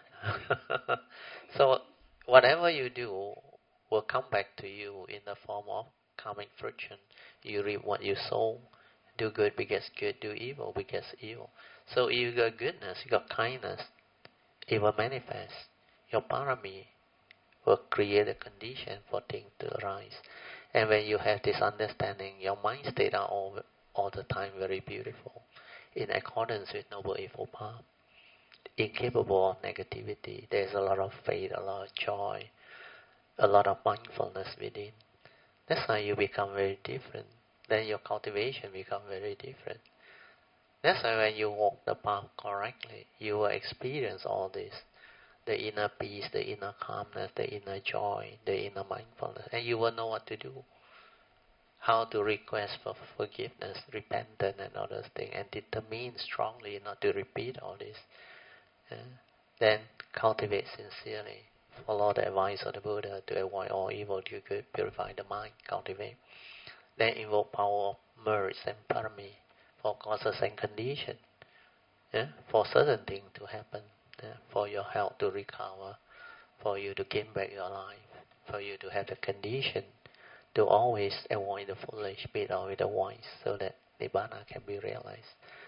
So whatever you do will come back to you in the form of karmic friction. You reap what you sow. Do good begets good, do evil begets evil. So if you got goodness, you got kindness, it will manifest. Your parami will create a condition for things to arise. And when you have this understanding, your mind state are all, all the time very beautiful, in accordance with Noble Eightfold Path, incapable of negativity. There's a lot of faith, a lot of joy, a lot of mindfulness within. That's how you become very different. Then your cultivation becomes very different. That's why when you walk the path correctly, you will experience all this. The inner peace, the inner calmness, the inner joy, the inner mindfulness. And you will know what to do. How to request for forgiveness, repentance and all those things. And determine strongly not to repeat all this. Yeah. Then cultivate sincerely. Follow the advice of the Buddha to avoid all evil, do good, purify the mind, cultivate. Then invoke power of merits and parami for causes and conditions. Yeah? For certain things to happen. Yeah? For your health to recover. For you to gain back your life. For you to have the condition to always avoid the foolish, be always the wise, so that Nibbana can be realized.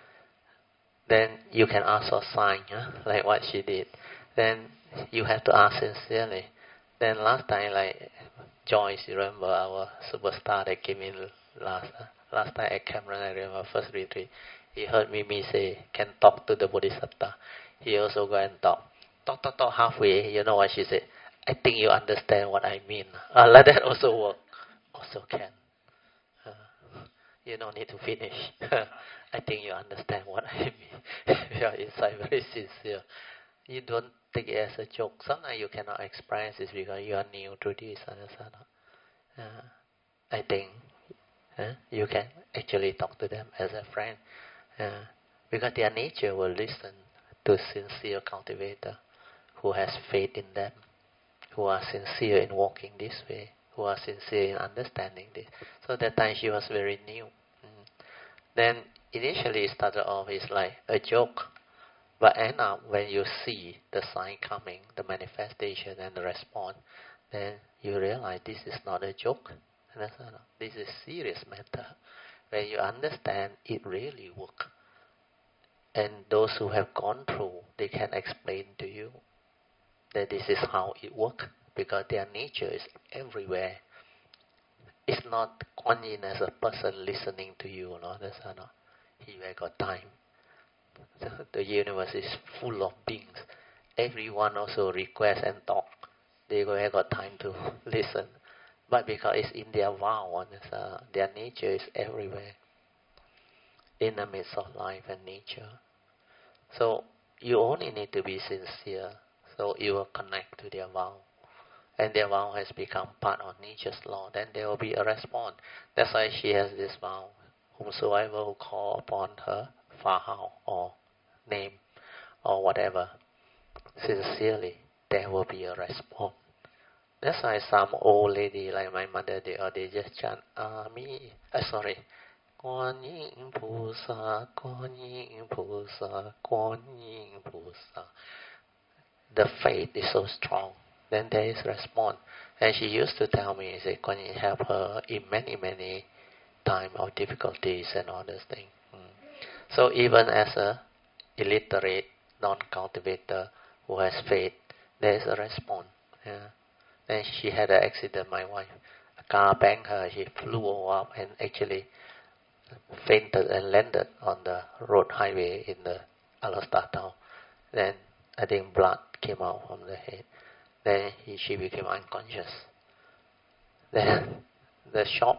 Then you can ask for sign, huh? Like what she did. Then you have to ask sincerely. Then last time, like Joyce, you remember our superstar that came in last uh, last time at Cameron, I remember first retreat. He heard Mimi say, can talk to the Bodhisattva. He also go and talk. Talk, talk, talk halfway. You know what she said? I think you understand what I mean. Uh, like that also work. Also can. Uh, you don't need to finish. I think you understand what I mean. You are inside very sincere. You don't take it as a joke. Sometimes you cannot express this because you are new to this. Understand? Uh, I think uh, you can actually talk to them as a friend. Uh, because their nature will listen to sincere cultivator who has faith in them, who are sincere in walking this way, who are sincere in understanding this. So that time she was very new. Mm. Then initially it started off as like a joke, but end up when you see the sign coming, the manifestation and the response, then you realize this is not a joke. This is serious matter. When you understand, it really works. And those who have gone through, they can explain to you that this is how it works, because their nature is everywhere. It's not Kuan Yin as a person listening to you, no? That's not. He ain't got time. The universe is full of beings. Everyone also requests and talk. They ain't got time to listen. But because it's in their vow, uh, their nature is everywhere, in the midst of life and nature. So you only need to be sincere, so you will connect to their vow. And their vow has become part of nature's law, then there will be a response. That's why she has this vow. Whomsoever who call upon her, Fahao, or name, or whatever, sincerely, there will be a response. That's why some old lady like my mother, they, or they just chant, Ami, uh, sorry, Kuan Yin Pusa, Kuan Yin Pusa, Kuan Yin Pusa. The faith is so strong. Then there is response. And she used to tell me, say, Kuan Yin helped her in many, many times of difficulties and all those things. Mm. So even as a illiterate, non-cultivator who has faith, there is a response. Yeah. Then she had an accident, my wife. A car banged her, she flew up and actually fainted and landed on the road highway in the Alasta town. Then I think blood came out from the head. Then he, she became unconscious. Then the shop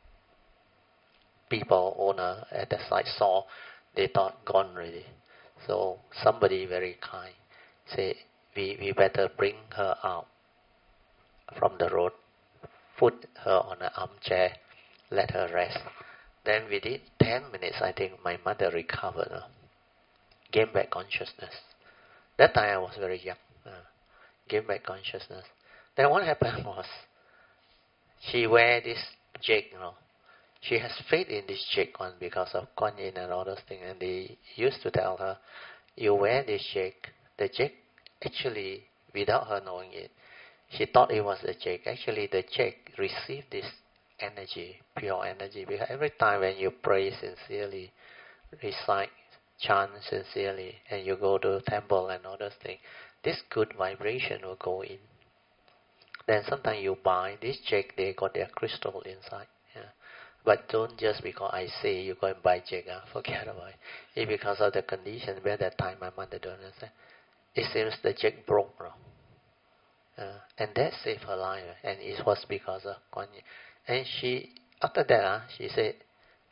people, owner at the site saw, they thought gone already. So somebody very kind say, we, we better bring her out from the road, put her on an armchair, let her rest. Then within ten minutes, I think my mother recovered, uh, gained back consciousness. That time I was very young, uh, gained back consciousness. Then what happened was, she wear this jade, you know. She has faith in this jade one because of Kuan Yin and all those things. And they used to tell her, you wear this jade. The jade, actually, without her knowing it, she thought it was a jade. Actually, the jade received this energy, pure energy. Because every time when you pray sincerely, recite, chant sincerely, and you go to temple and all those things, this good vibration will go in. Then sometimes you buy this jade, they got their crystal inside. Yeah. But don't just because I say you go and buy jade, uh, forget about it. It's because of the condition where that time my mother don't understand. It seems the jade broke now. Uh, and that saved her life, and it was because of Kuan Yin. And she, after that, uh, she said, oh,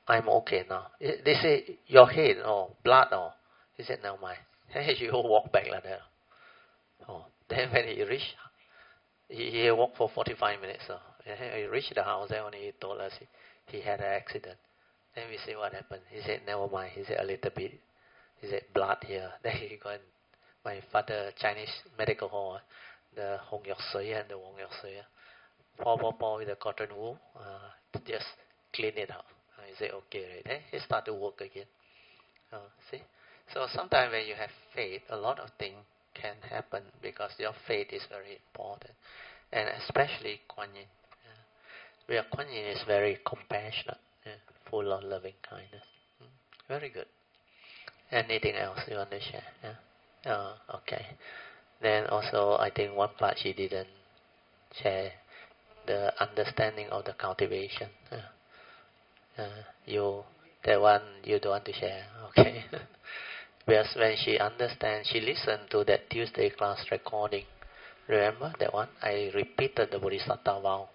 I'm okay now. They say, your head, oh, blood, oh. He said, never mind. You walk back like that. Oh, then when he reached, he, he walked for forty-five minutes. So he reached the house, and he told us he, he had an accident. Then we say, what happened? He said, never mind. He said, a little bit. He said, blood here. Then he go and, my father, Chinese medical hall, the Hong Yok Sui and the Wong Yok Sui, pour, pour, pour with the cotton wool, uh, just clean it out. Uh, he said, okay, right? Then he start to work again. Uh, see? So sometimes when you have faith, a lot of things can happen because your faith is very important. And especially Kuan Yin. Yeah. Where Kuan Yin is very compassionate, yeah, full of loving kindness. Mm. Very good. Anything else you want to share? Yeah? Oh, okay. Then also, I think one part she didn't share the understanding of the cultivation. Uh, uh, you, the one you don't want to share, okay? Because when she understands, she listened to that Tuesday class recording. Remember that one? I repeated the Bodhisattva vow.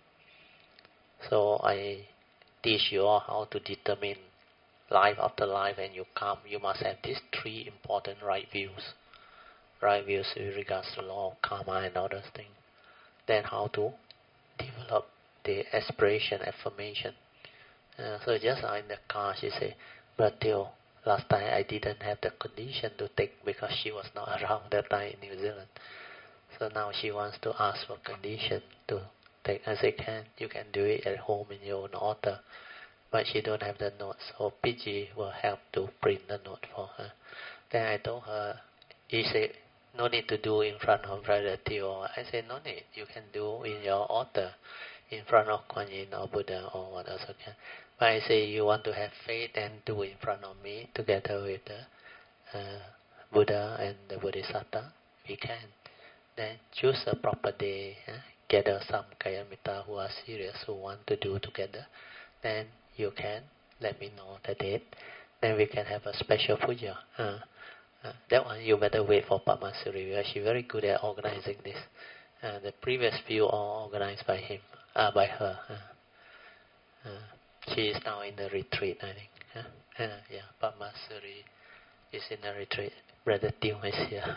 So I teach you all how to determine life after life, and you come, you must have these three important right views. Right views with regards to law of karma and other things. Then how to develop the aspiration, affirmation. Uh, so just now in the car, she said, but till last time I didn't have the condition to take because she was not around that time in New Zealand. So now she wants to ask for condition to take. I say, can you can do it at home in your own altar, but she don't have the notes. So P G will help to print the note for her. Then I told her, he said, no need to do in front of Brother Theo. I said, no need. You can do in your altar, in front of Kuan Yin or Buddha or what else you can. But I say, you want to have faith and do in front of me together with the uh, Buddha and the Bodhisattva. We can. Then choose a proper day. Eh? Gather some Kayamita who are serious, who want to do together. Then you can let me know the date. Then we can have a special puja. Uh, Uh, that one you better wait for Padmasuri because she's very good at organizing this. Uh, the previous few are organized by him, uh, by her. Uh, uh, she is now in the retreat, I think. Uh, uh, yeah, Padmasuri is in the retreat. Brother Teo is here.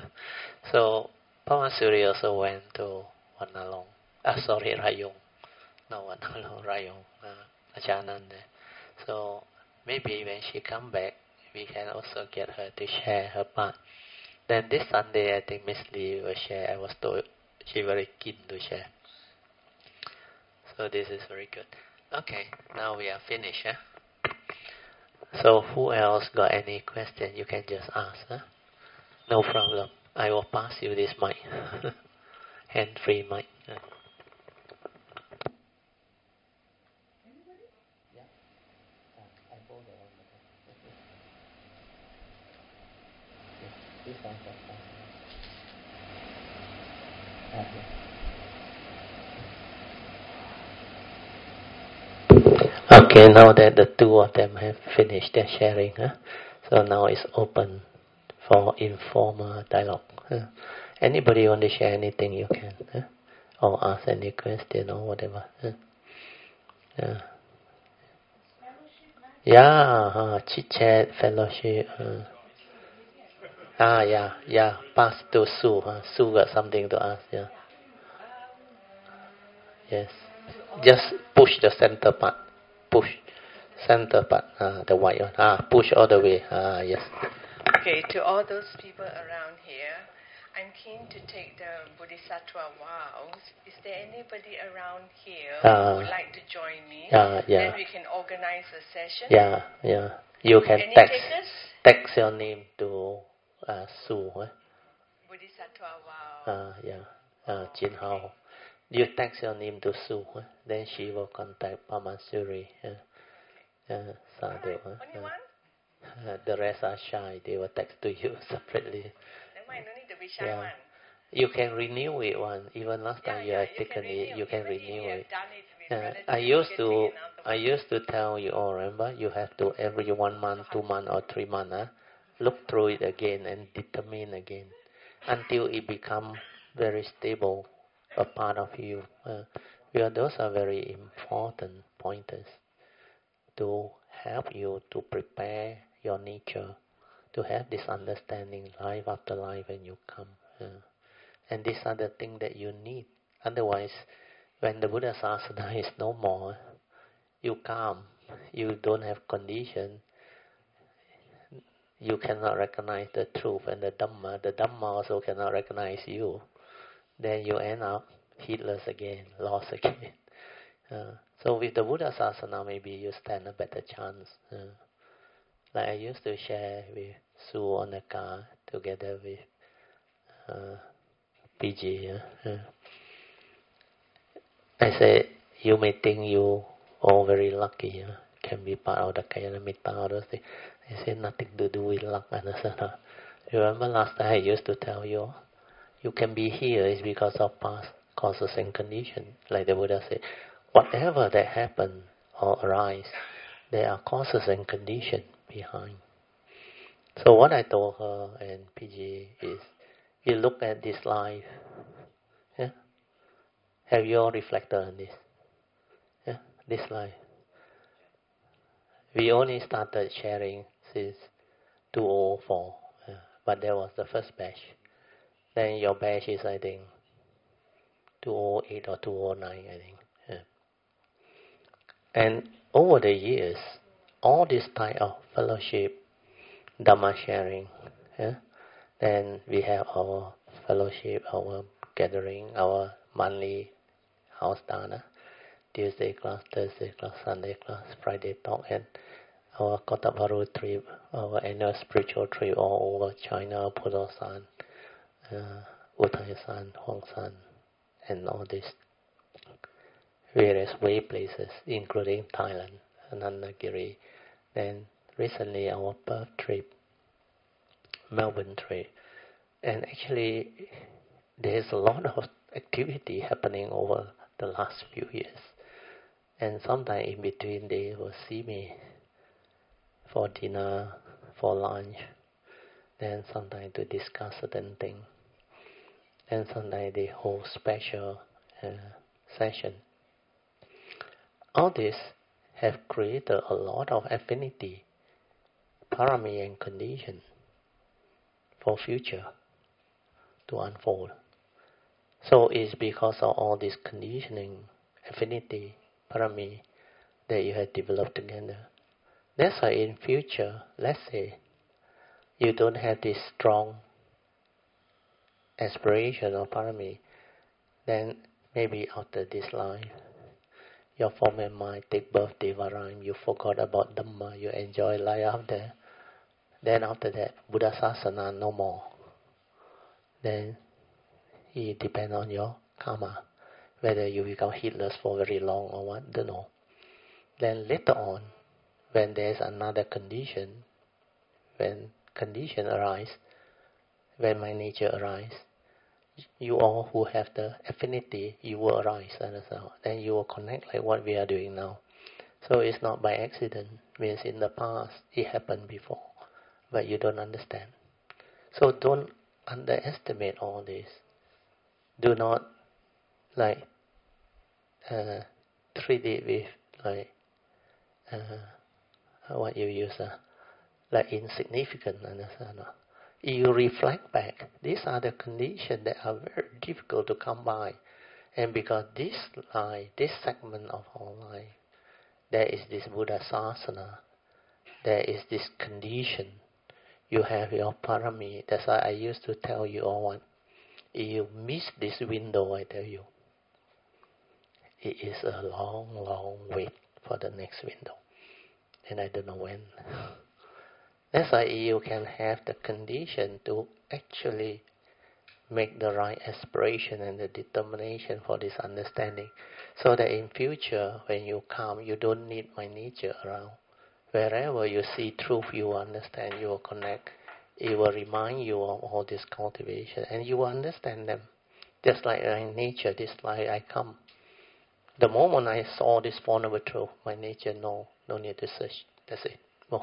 So Padmasuri also went to Wanalong. Ah, sorry, Rayong. No, Wanalong, Rayong. Uh, Achananda. So maybe when she come back, we can also get her to share her part. Then this Sunday, I think Miss Lee will share. I was told she very keen to share. So this is very good. Okay, now we are finished. Huh? So who else got any question? You can just ask. Huh? No problem. I will pass you this mic. Hand-free mic. Huh? Okay, now that the two of them have finished their sharing, huh? So now it's open for informal dialogue. Huh? Anybody want to share anything, you can, huh? Or ask any question or whatever. Huh? Yeah, yeah, uh, chit chat, fellowship. Uh. Ah, yeah, yeah. Pass to Sue. Huh? Sue got something to ask. Yeah. Yes. Just push the center part. Push. Center part. Ah, the white one. Ah, push all the way. Ah, yes. Okay, to all those people around here, I'm keen to take the Bodhisattva vows. Is there anybody around here uh, who would like to join me? Uh, yeah. Then we can organize a session. Yeah, yeah. You can Any text, takers? text your name to uh, Sue. Eh? Bodhisattva vow. Uh, yeah. Uh, Jin Hao. You text your name to Sue. Eh? Then she will contact Padmasuri. Eh? Uh, Sadhu. Right. Eh? Only Uh, one? uh, the rest are shy. They will text to you separately. Never mind, no need to be shy Yeah. one. You can renew it one. Even last time Yeah, you yeah, have you taken can it, renew. you can Even if renew you have it. done it with Uh, relative, I you used can to take another I one. used to tell you all, remember, you have to every one month, two month or three month, huh? Look through it again and determine again until it become very stable, a part of you. Uh, because those are very important pointers to help you to prepare your nature to have this understanding life after life when you come. Uh, and these are the things that you need. Otherwise, when the Buddha Sasana is no more, you calm, you don't have condition, you cannot recognize the truth and the Dhamma, the Dhamma also cannot recognize you, then you end up heedless again, lost again. Uh, so with the Buddha Sasana, maybe you stand a better chance. Uh, like I used to share with Sue on the car together with uh, P G. Uh, uh. I said, you may think you all very lucky, uh, can be part of the Kayanamitta, all those things. I said, nothing to do with luck. Anasana. Remember last time I used to tell you, you can be here is because of past causes and conditions. Like the Buddha said, whatever that happen or arise, there are causes and conditions behind. So what I told her and P G is, you look at this life, yeah? Have you all reflected on this? Yeah? This life. We only started sharing since two thousand four, yeah? But that was the first batch. Then your batch is, I think, two thousand eight or two thousand nine, I think. Yeah. And over the years, all this type of fellowship, Dhamma sharing, yeah? Then we have our fellowship, our gathering, our monthly house dana, Tuesday class, Thursday class, Sunday class, Friday talk, and our Kotabaru trip, our annual spiritual trip all over China, Pudosan, uh, Uttayasan, Huangshan, and all these various way places, including Thailand, Anandagiri. Then recently our Perth trip, Melbourne trip. And actually, there's a lot of activity happening over the last few years. And sometimes in between they will see me for dinner, for lunch, then sometimes to discuss certain things. And sometimes they hold special uh, session. All this have created a lot of affinity, parami and condition for future to unfold. So it's because of all this conditioning, affinity, parami that you have developed together. That's why in future, let's say, you don't have this strong aspiration or parami, then maybe after this life, your form and mind take birth devarim, you forgot about Dhamma, you enjoy life out there. Then after that, Buddha Sasana no more. Then it depends on your karma, whether you become heedless for very long or what, don't know. Then later on, when there's another condition, when condition arise, when my nature arise, you all who have the affinity, you will arise, and so then you will connect like what we are doing now. So it's not by accident, means in the past it happened before, but you don't understand. So don't underestimate all this. Do not like uh, treat it with like uh, what you use, uh, like insignificant. Understand? You reflect back. These are the conditions that are very difficult to come by, and because this life, this segment of our life, there is this Buddha Sasana, there is this condition. You have your parami. That's why I used to tell you all one. If you miss this window, I tell you, it is a long, long wait for the next window. And I don't know when. That's why you can have the condition to actually make the right aspiration and the determination for this understanding. So that in future, when you come, you don't need my nature around. Wherever you see truth, you understand, you will connect. It will remind you of all this cultivation, and you will understand them. Just like in nature, this life I come. The moment I saw this Four Noble Truth, my nature, no, no need to search. That's it. Move.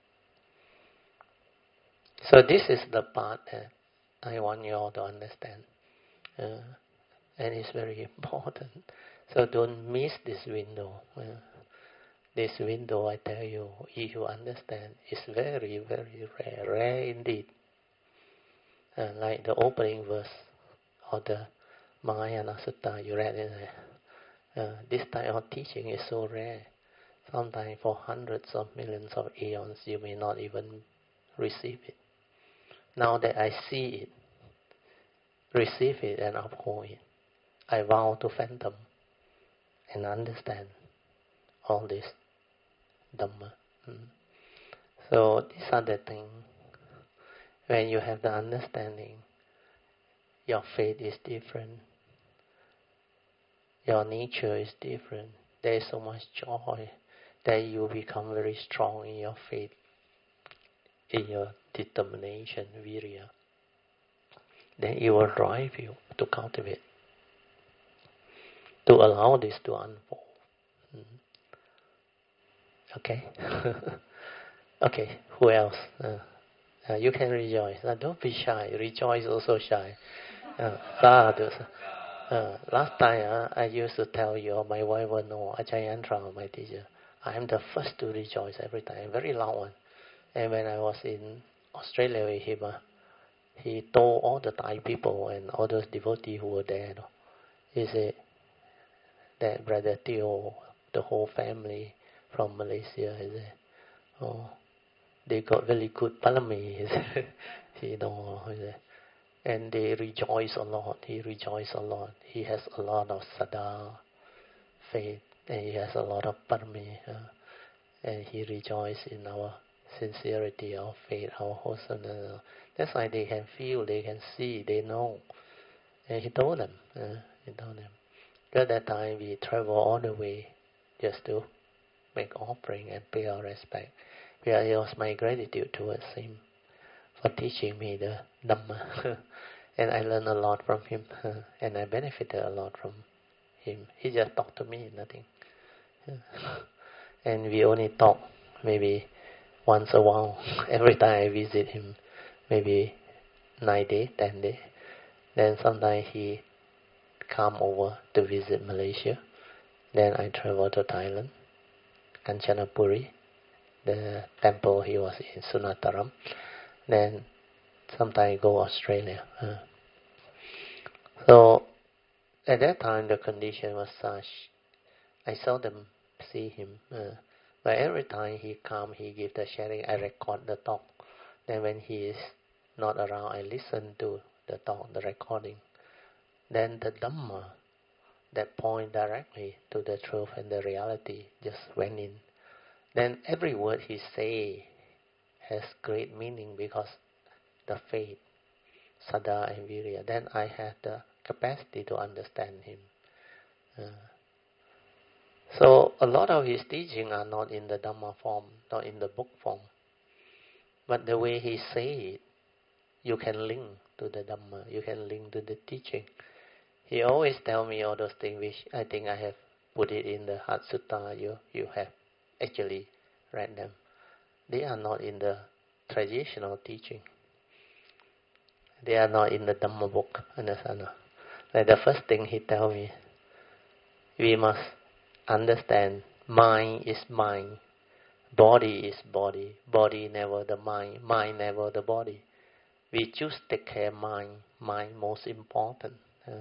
So this is the part that I want you all to understand. Uh, and it's very important. So don't miss this window. Uh, This window, I tell you, if you understand, is very, very rare, rare indeed. Uh, like the opening verse of the Mahayana Sutta you read in there. Uh, this type of teaching is so rare. Sometimes for hundreds of millions of aeons, you may not even receive it. Now that I see it, receive it and uphold it, I vow to fathom and understand all this Dhamma. Mm. So these are the things. When you have the understanding, your faith is different. Your nature is different. There is so much joy that you become very strong in your faith, in your determination, virya. Then it will drive you to cultivate, to allow this to unfold. Mm. Okay? Okay, who else? Uh, uh, you can rejoice. Uh, don't be shy. Rejoice also shy. Uh, sadhu. Uh, last time uh, I used to tell you, my wife will know, Ajahn Yantra, my teacher, I am the first to rejoice every time, very loud one. And when I was in Australia with him, uh, he told all the Thai people and all those devotees who were there, you know, he said that Brother Theo, the whole family from Malaysia, he said, oh, they got very good parami, he said, you know, he said, and they rejoice a lot. He rejoiced a lot. He has a lot of sada, faith, and he has a lot of parami. Uh, and he rejoiced in our sincerity, our faith, our wholesomeness. That's why they can feel, they can see, they know. And he told them, uh, he told them. At that time, we travel all the way just to make offering and pay our respect. Because it was my gratitude towards him for teaching me the Dhamma. And I learned a lot from him, and I benefited a lot from him. He just talked to me, nothing. And we only talk maybe once a while. Every time I visit him, maybe nine days, ten days. Then sometimes he come over to visit Malaysia. Then I travel to Thailand, Kanchanaburi, the temple he was in, Sunataram. Then sometimes I go Australia. Uh. So at that time the condition was such, I seldom see him. Uh. But every time he come, he give the sharing, I record the talk. Then when he is not around, I listen to the talk, the recording. Then the Dhamma that point directly to the truth and the reality just went in. Then every word he say has great meaning because the faith, sada and virya. Then I have the capacity to understand him. Uh, so a lot of his teaching are not in the Dhamma form, not in the book form. But the way he say it, you can link to the Dhamma, you can link to the teaching. He always tell me all those things which I think I have put it in the Heart Sutta. You, you have actually read them. They are not in the traditional teaching. They are not in the Dhamma book. Understand? Like the first thing he tell me, we must understand mind is mind, body is body, body never the mind, mind never the body. We choose take care mind, mind most important. Uh,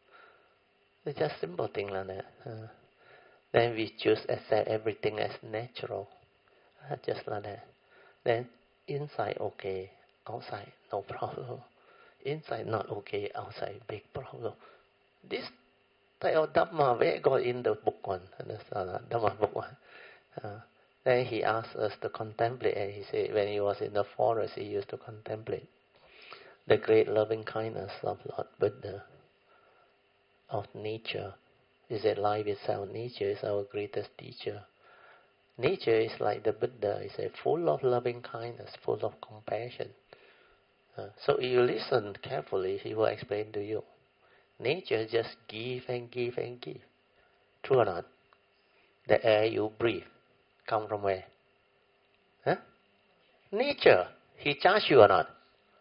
it's just simple thing like that. Uh, then we choose accept everything as natural, uh, just like that. Then inside okay, outside no problem. Inside not okay, outside big problem. This type of Dhamma, where got in the book one? Understand? Dhamma book one. Uh, then he asked us to contemplate, and he said when he was in the forest, he used to contemplate the great loving kindness of Lord Buddha, of nature. He said life itself, nature is our greatest teacher. Nature is like the Buddha, he said, full of loving kindness, full of compassion. Uh, so if you listen carefully, he will explain to you. Nature just give and give and give. True or not? The air you breathe come from where? Huh? Nature. He charge you or not?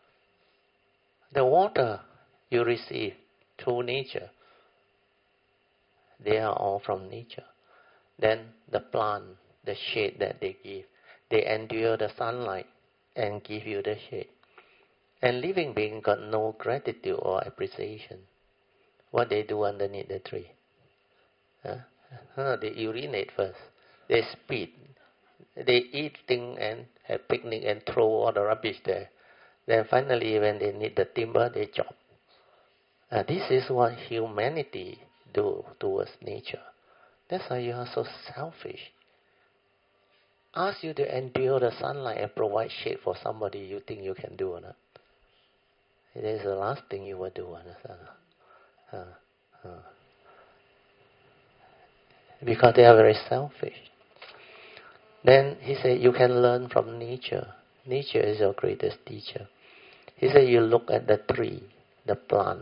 The water you receive through nature, they are all from nature. Then the plant, the shade that they give. They endure the sunlight and give you the shade. And living beings got no gratitude or appreciation. What they do underneath the tree? Huh? Huh, they urinate first. They spit. They eat things and have picnic and throw all the rubbish there. Then finally, when they need the timber, they chop. Uh, this is what humanity do towards nature. That's why you are so selfish. Ask you to endure the sunlight and provide shade for somebody you think you can do or not. It is the last thing you will do, understand? Uh, uh. Because they are very selfish. Then he said, you can learn from nature. Nature is your greatest teacher. He said, you look at the tree, the plant,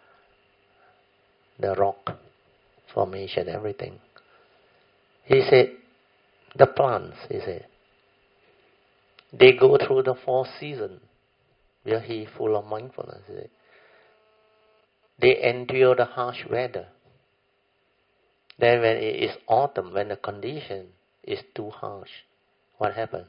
the rock formation, everything. He said, the plants, he said, they go through the four seasons. Where he full of mindfulness. He said. They endure the harsh weather. Then when it is autumn, when the condition is too harsh, what happened?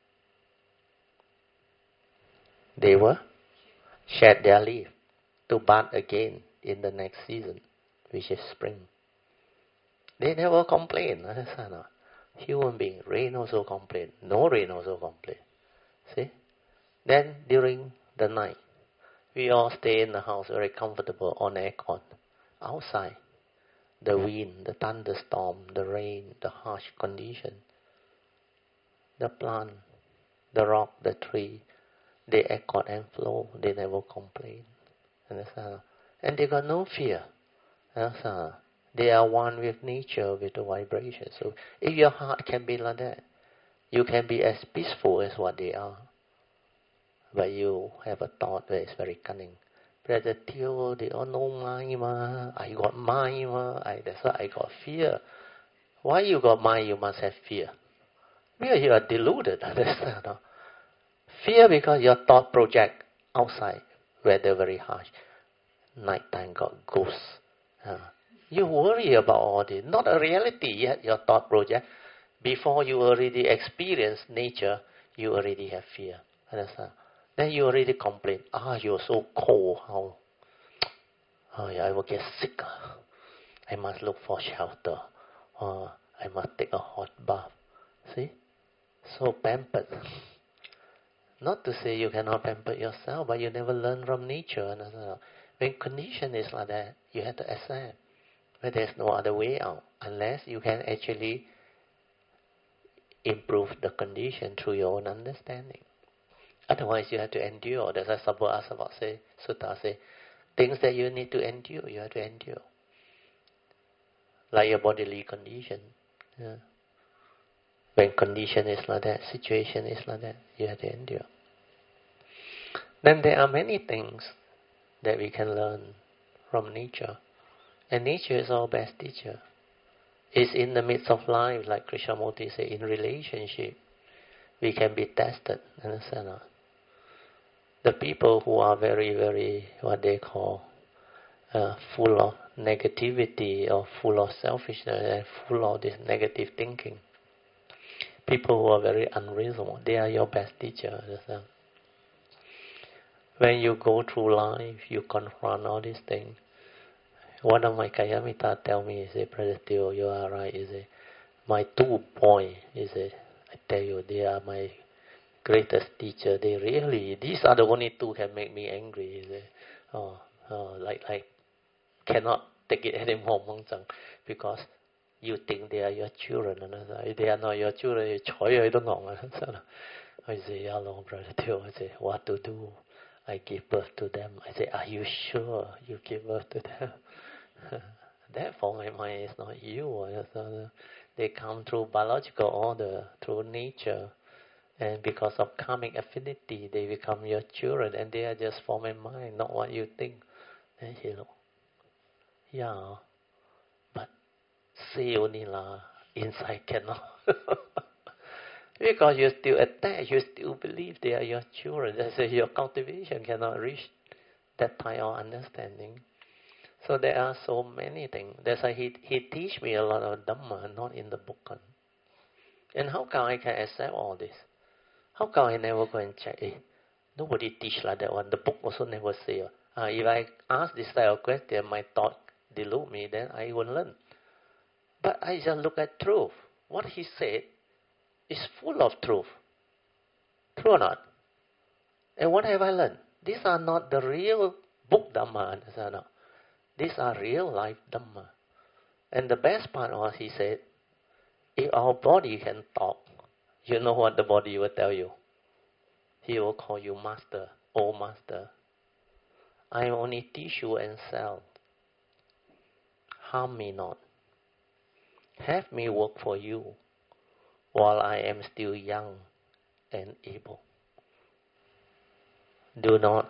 They will shed their leaf to bud again in the next season, which is spring. They never complain. Human being, rain also complain. No rain also complain. See? Then during the night, we all stay in the house very comfortable on aircon. Outside, the wind, the thunderstorm, the rain, the harsh condition, the plant, the rock, the tree, they accord and flow. They never complain. Understand? And they got no fear. Understand? They are one with nature, with the vibration. So if your heart can be like that, you can be as peaceful as what they are. But you have a thought that is very cunning. Brother Theo, they all know mind, ma. I got mind, ma. I, that's why I got fear. Why you got mind, you must have fear. Because you are deluded. Understand? No? Fear because your thought project outside, weather very harsh. Nighttime got ghosts. Uh, you worry about all this. Not a reality yet, your thought project. Before you already experience nature, you already have fear. Understand? Then you already complain. Ah, you're so cold. How? Oh, yeah, I will get sick. I must look for shelter. Oh, I must take a hot bath. See? So pampered. Not to say you cannot pamper yourself, but you never learn from nature. When condition is like that, you have to accept. But there's no other way out. Unless you can actually improve the condition through your own understanding. Otherwise, you have to endure. That's why Sabha Asava say, Sutta say, things that you need to endure, you have to endure. Like your bodily condition. Yeah. When condition is like that, situation is like that, you have to endure. Then there are many things that we can learn from nature. And nature is our best teacher. It's in the midst of life, like Krishnamurti said, in relationship, we can be tested. Understand? The people who are very, very, what they call, uh, full of negativity or full of selfishness and full of this negative thinking, people who are very unreasonable, they are your best teacher. Understand? When you go through life, you confront all these things. One of my Kayamita tell me, he said, Brother Theo, you are right. He said, my two boys, he said, I tell you, they are my greatest teacher. They really, these are the only two can make me angry. He said, oh, oh, like, like, cannot take it anymore, Mongzang, because you think they are your children. If they are not your children, you choy, I don't know. I say, yeah, Lord, Brother Theo, I say, what to do? I give birth to them. I say, are you sure you give birth to them? Therefore, my mind is not you. They come through biological order, through nature. And because of karmic affinity, they become your children. And they are just form and mind, not what you think. And you know, yeah, but say only lah, inside cannot. Because you still attach, you still believe they are your children. That's why your cultivation cannot reach that type of understanding. So there are so many things. That's why he, he teach me a lot of Dhamma, not in the book. And how come I can accept all this? How come I never go and check? Eh, nobody teach like that one. The book also never say. Uh, if I ask this type of question, my thought delude me, then I won't learn. But I just look at truth. What he said is full of truth. True or not? And what have I learned? These are not the real book Dhamma. Understand? These are real life Dhamma. And the best part was he said, if our body can talk, you know what the body will tell you? He will call you master, oh master. I am only tissue and cell. Harm me not. Have me work for you while I am still young and able. Do not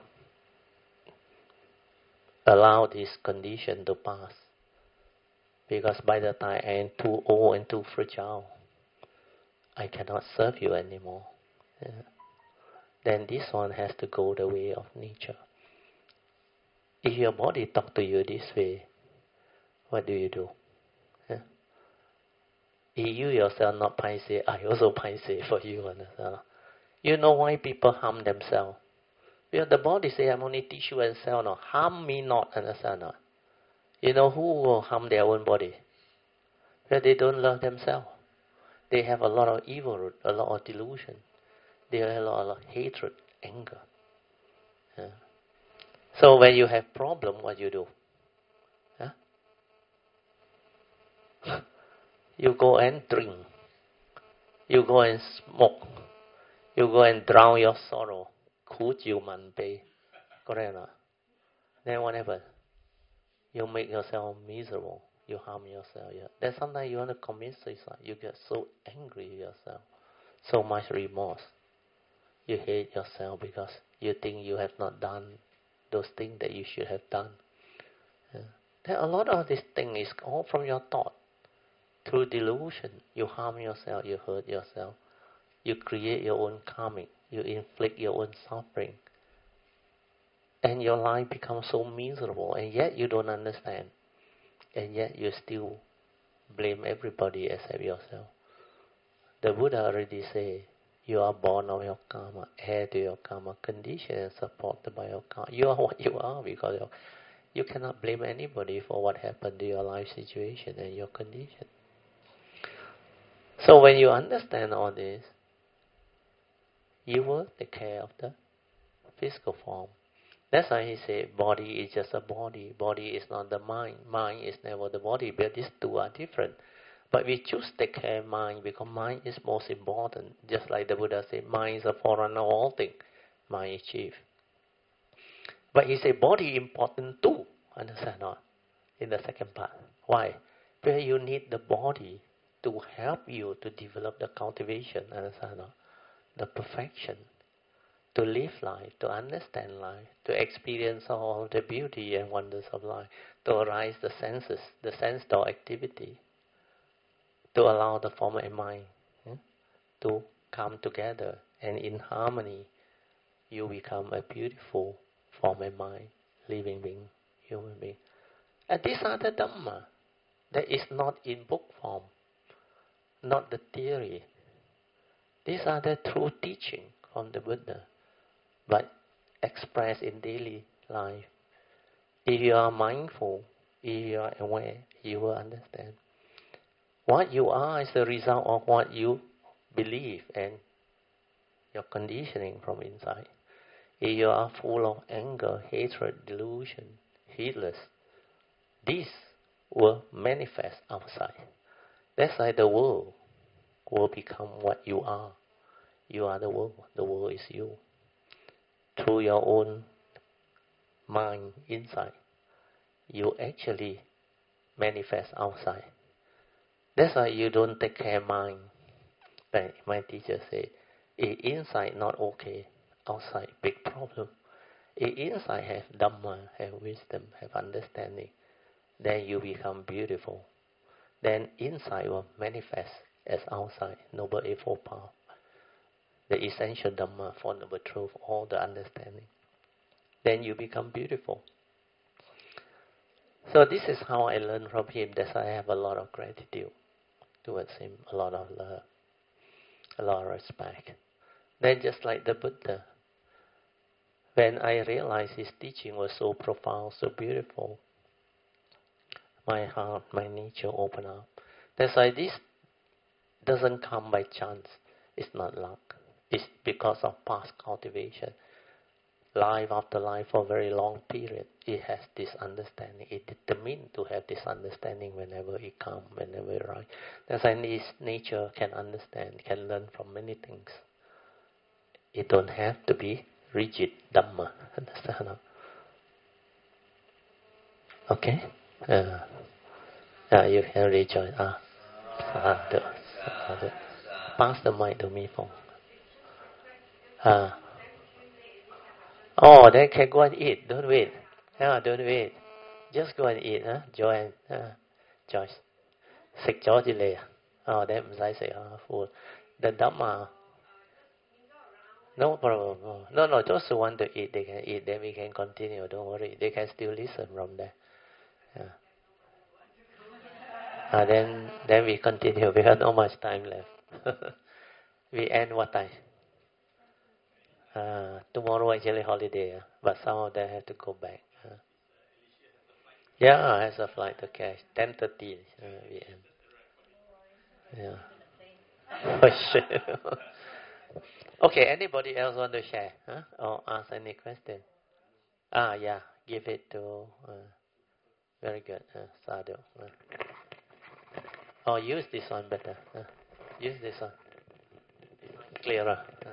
allow this condition to pass. Because by the time I am too old and too fragile, I cannot serve you anymore. Yeah. Then this one has to go the way of nature. If your body talk to you this way, what do you do? Yeah. If you yourself not paise, I also paise for you. Understand? You know why people harm themselves? Because the body say, I'm only tissue and cell. No, harm me not. Understand? You know who will harm their own body? Because they don't love themselves. They have a lot of evil root, a lot of delusion. They have a lot, a lot of hatred, anger. Yeah. So when you have problem, what you do? Huh? You go and drink. You go and smoke. You go and drown your sorrow. Khú chịu mặn bê. Correct or not? Then what happens? You make yourself miserable. You harm yourself. Yeah. Then sometimes you want to commit suicide. You get so angry with yourself. So much remorse. You hate yourself because you think you have not done those things that you should have done. Yeah. Then a lot of this thing is all from your thought. Through delusion, you harm yourself, you hurt yourself. You create your own karmic. You inflict your own suffering. And your life becomes so miserable, and yet you don't understand. And yet you still blame everybody except yourself. The Buddha already said, you are born of your karma, heir to your karma, conditioned and supported by your karma. You are what you are because of, you cannot blame anybody for what happened to your life situation and your condition. So when you understand all this, you will take care of the physical form. That's why he said, body is just a body. Body is not the mind. Mind is never the body. But these two are different. But we choose to take care of mind because mind is most important. Just like the Buddha said, mind is a forerunner of all things. Mind is chief. But he said, body important too. Understand not? In the second part. Why? Because you need the body to help you to develop the cultivation. Understand not? The perfection. To live life, to understand life, to experience all the beauty and wonders of life, to arise the senses, the sense door activity, to allow the form and mind yeah, to come together, and in harmony, you become a beautiful form and mind, living being, human being. And these are the Dhamma that is not in book form, not the theory. These are the true teaching from the Buddha, but expressed in daily life. If you are mindful, if you are aware, you will understand. What you are is the result of what you believe and your conditioning from inside. If you are full of anger, hatred, delusion, heedless, this will manifest outside. That's why the world will become what you are. You are the world. The world is you. Through your own mind inside, you actually manifest outside. That's why you don't take care of mind. Like my teacher said, if inside not okay, outside big problem. If inside have Dhamma, have wisdom, have understanding, then you become beautiful. Then inside will manifest as outside, Noble Eightfold Path. The essential Dhamma, Four Noble Truth, all the understanding. Then you become beautiful. So this is how I learned from him. That's why I have a lot of gratitude towards him, a lot of love. a lot of respect. Then just like the Buddha, when I realized his teaching was so profound, so beautiful, my heart, my nature opened up. That's why this doesn't come by chance. It's not luck. It's because of past cultivation. Life after life for a very long period, it has this understanding. It determined to have this understanding whenever it comes, whenever it arrives. That's why this nature can understand, can learn from many things. It don't have to be rigid Dhamma. Understand? Okay? Uh, yeah, you can rejoin. Ah, sadhu, sadhu. Pass the mic to me, Phong. Ah. Oh, then can go and eat. Don't wait. Yeah, don't wait. Just go and eat. Huh? Joanne, uh, Joyce. Six chó chỉ lệ. Oh, then唔使食 food. The Dhamma. No problem. No, no, no, those who want to eat, they can eat. Then we can continue. Don't worry. They can still listen from there. Yeah. Uh, then, then we continue. We have not much time left. We end what time? Uh, tomorrow actually holiday, uh, but some of them have to go back. Uh. Yeah, has a flight to catch. ten thirty uh, we end. Yeah. For sure. Okay, anybody else want to share? Huh? Or ask any question? Ah, yeah, give it to... Uh, very good. Uh, Sadhu. Uh. Oh, use this one better. Uh, use this one. Clearer. Uh.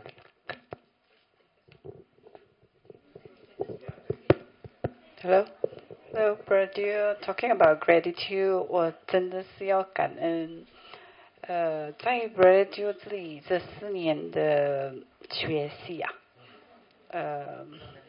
Hello, hello, brother. Talking about gratitude， 我真的是要感恩。呃，在 gratitude 这里这四年的学习啊，呃，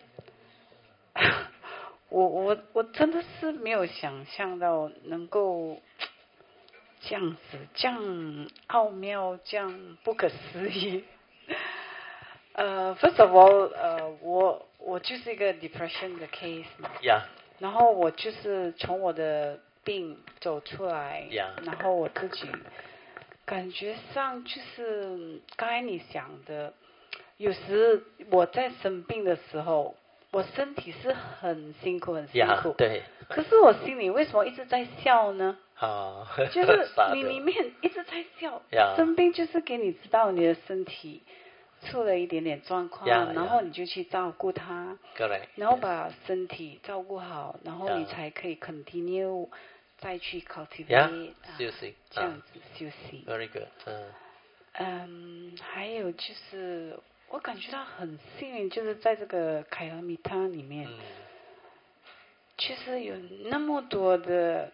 我我我真的是没有想象到能够这样子，这样奥妙，这样不可思议。呃、uh, ，First of all， 呃、uh, ，我我就是一个 depression 的 case 嘛 ，Yeah， 然后我就是从我的病走出来 ，Yeah， 然后我自己感觉上就是刚才你想的，有时我在生病的时候，我身体是很辛苦很辛苦， yeah, 对， 可是我心里为什么一直在笑呢？ 啊， 就是你里面一直在笑， yeah. 生病就是给你知道你的身体出了一点点状况， yeah, 然后你就去照顾它， Correct. 然后把身体照顾好， 然后 yeah. 你才可以 continue 再去 cultivate， yeah, 啊、 休息， 这样子休息。 Very good. 嗯， 嗯，还有就是我感觉到很幸运，就是在这个凯尔米塔里面， 嗯， 其实有那么多的。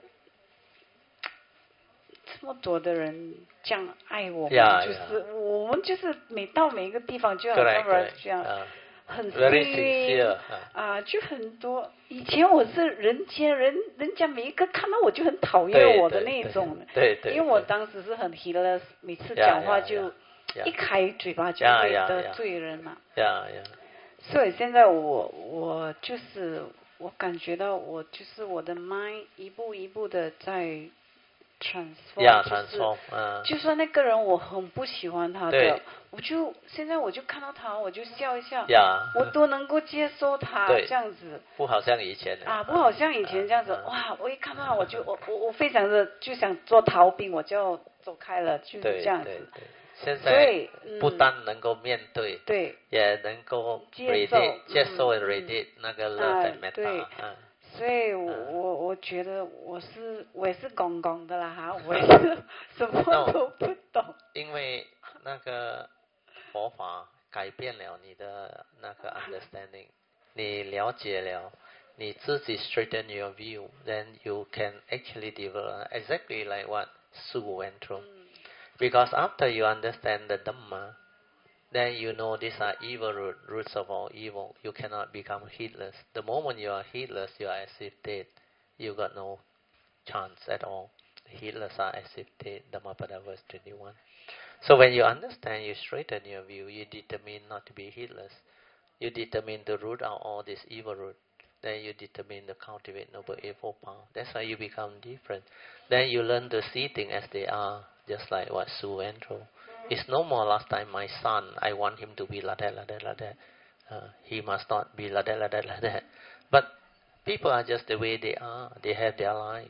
这么多的人这样爱我们， yeah, 就是 yeah. 我们就是每到每一个地方就好像这样， uh, 很幸 very 运 sincere, 啊，就很多。以前我是人间人，人家每一个看到我就很讨厌我的那种， 对对， 因为我当时是很 heedless， 每次讲话就一开嘴巴就会得罪人嘛。 yeah, yeah. 所以现在我我就是我感觉到我就是我的 mind 一步一步的在。transform， yeah, 就是 transform， uh, 就算那个人我很不喜欢他的，我就现在我就看到他，我就笑一笑， yeah. 我都能够接受他这样子， 不好像以前啊，不好像以前这样子，啊、哇！我一看到我就我我我非常的就想做逃兵，我就走开了，就是这样子。 对对对，现在不但能够面对， 对， 也能够 ready 接受 ready 那个 love and metta， 所以我，我我觉得我是我也是公公的啦哈，我也是什么都不懂。 因为那个佛法改变了你的那个 understanding， 你了解了，你自己 straighten your view，then you can actually develop exactly like what Sue went through. Because after you understand the Dhamma,then you know these are evil root, roots of all evil. You cannot become heedless. The moment you are heedless, you are as if dead. You got no chance at all. Heedless are as if dead. Dhammapada verse twenty-one. So when you understand, you straighten your view. You determine not to be heedless. You determine to root out all this evil root. Then you determine to cultivate noble eightfold power. That's why you become different. Then you learn to see things as they are, just like what Sue went through. It's no more last time my son, I want him to be like that, like that, like that. Uh, he must not be like that, like that, like that. But people are just the way they are. They have their life.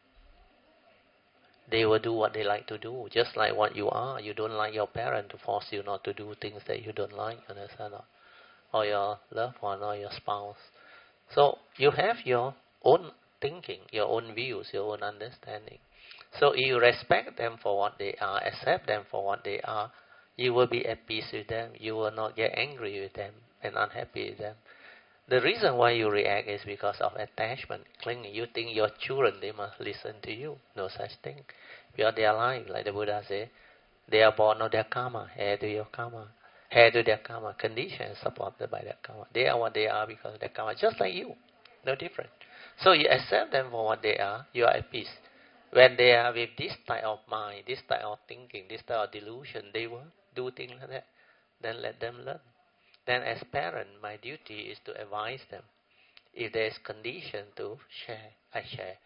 They will do what they like to do, just like what you are. You don't like your parent to force you not to do things that you don't like, understand? Or your loved one or your spouse. So you have your own thinking, your own views, your own understanding. So you respect them for what they are, accept them for what they are, you will be at peace with them. You will not get angry with them and unhappy with them. The reason why you react is because of attachment, clinging. You think your children, they must listen to you. No such thing. You are their life, like the Buddha said. They are born of their karma, heir to your karma. Heir to their karma, conditions supported by their karma. They are what they are because of their karma, just like you. No different. So you accept them for what they are, you are at peace. When they are with this type of mind, this type of thinking, this type of delusion, they will do things like that. Then let them learn. Then as parent, my duty is to advise them. If there is condition to share, I share.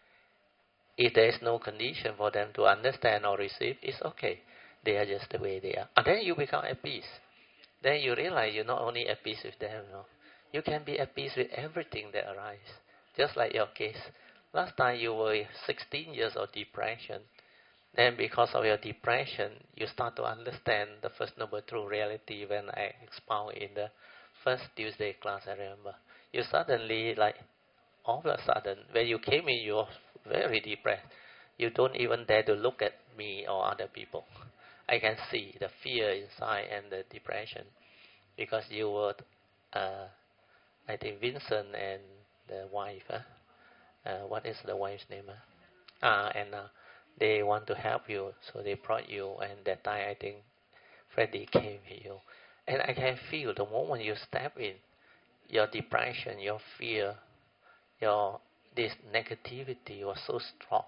If there is no condition for them to understand or receive, it's okay. They are just the way they are. And then you become at peace. Then you realize you're not only at peace with them, no. You can be at peace with everything that arises. Just like your case. Last time you were sixteen years of depression. Then because of your depression, you start to understand the First Noble Truth reality when I expound in the first Tuesday class, I remember. You suddenly, like, all of a sudden, when you came in, you were very depressed. You don't even dare to look at me or other people. I can see the fear inside and the depression. Because you were, uh, I think, Vincent and the wife, huh? Uh, what is the wife's name? Huh? Ah, and uh, they want to help you, so they brought you, and that time I think Freddie came with you. And I can feel the moment you step in, your depression, your fear, your this negativity was so strong.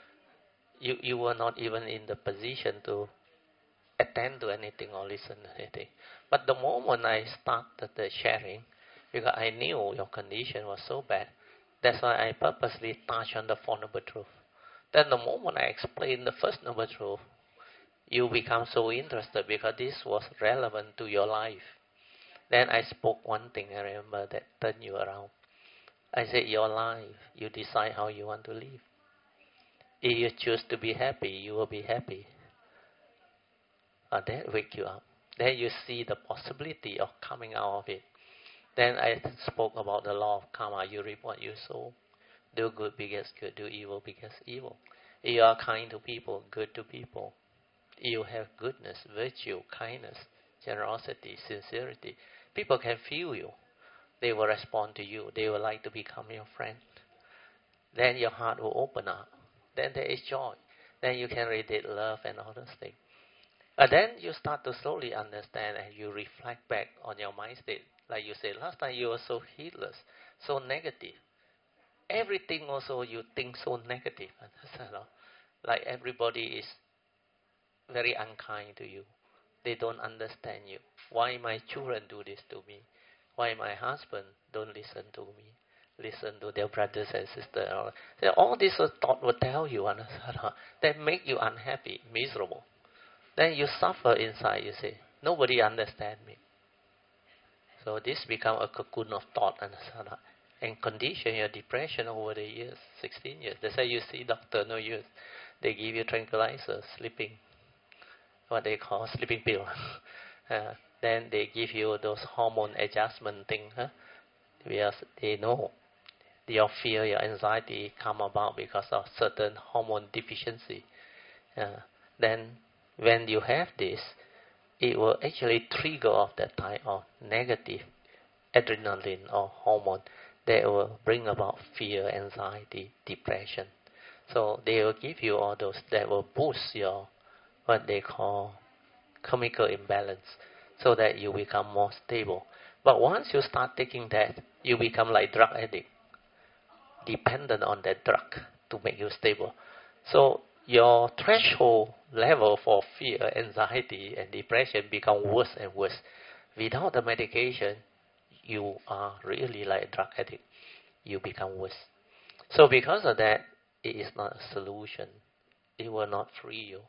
You you were not even in the position to attend to anything or listen to anything. But the moment I started the sharing, because I knew your condition was so bad, that's why I purposely touched on the Four Noble Truth. Then the moment I explained the First Noble Truth, you become so interested because this was relevant to your life. Then I spoke one thing, I remember, that turned you around. I said, your life, you decide how you want to live. If you choose to be happy, you will be happy. And that wake you up. Then you see the possibility of coming out of it. Then I spoke about the law of karma. You reap what you sow. Do good begets good. Do evil begets evil. If you are kind to people, good to people. If you have goodness, virtue, kindness, generosity, sincerity, people can feel you. They will respond to you. They will like to become your friend. Then your heart will open up. Then there is joy. Then you can radiate love and all those things. And then you start to slowly understand and you reflect back on your mind state. Like you said, last time you were so heedless, so negative. Everything also you think so negative. Like everybody is very unkind to you. They don't understand you. Why my children do this to me? Why my husband don't listen to me? Listen to their brothers and sisters. All this thought will tell you, that make you unhappy, miserable. Then you suffer inside, you say, nobody understands me. So this become a cocoon of thought and and condition your depression over the years, sixteen years. That's why you see doctor, no use. They give you tranquilizer, sleeping, what they call sleeping pill. uh, then they give you those hormone adjustment thing. Huh? Because they know your fear, your anxiety come about because of certain hormone deficiency. Uh, then when you have this, it will actually trigger off that type of negative adrenaline or hormone that will bring about fear, anxiety, depression. So they will give you all those that will boost your, what they call, chemical imbalance, so that you become more stable. But once you start taking that, you become like drug addict, dependent on that drug to make you stable. So your threshold level for fear, anxiety, and depression become worse and worse. Without the medication, you are really like a drug addict. You become worse. So because of that, it is not a solution. It will not free you.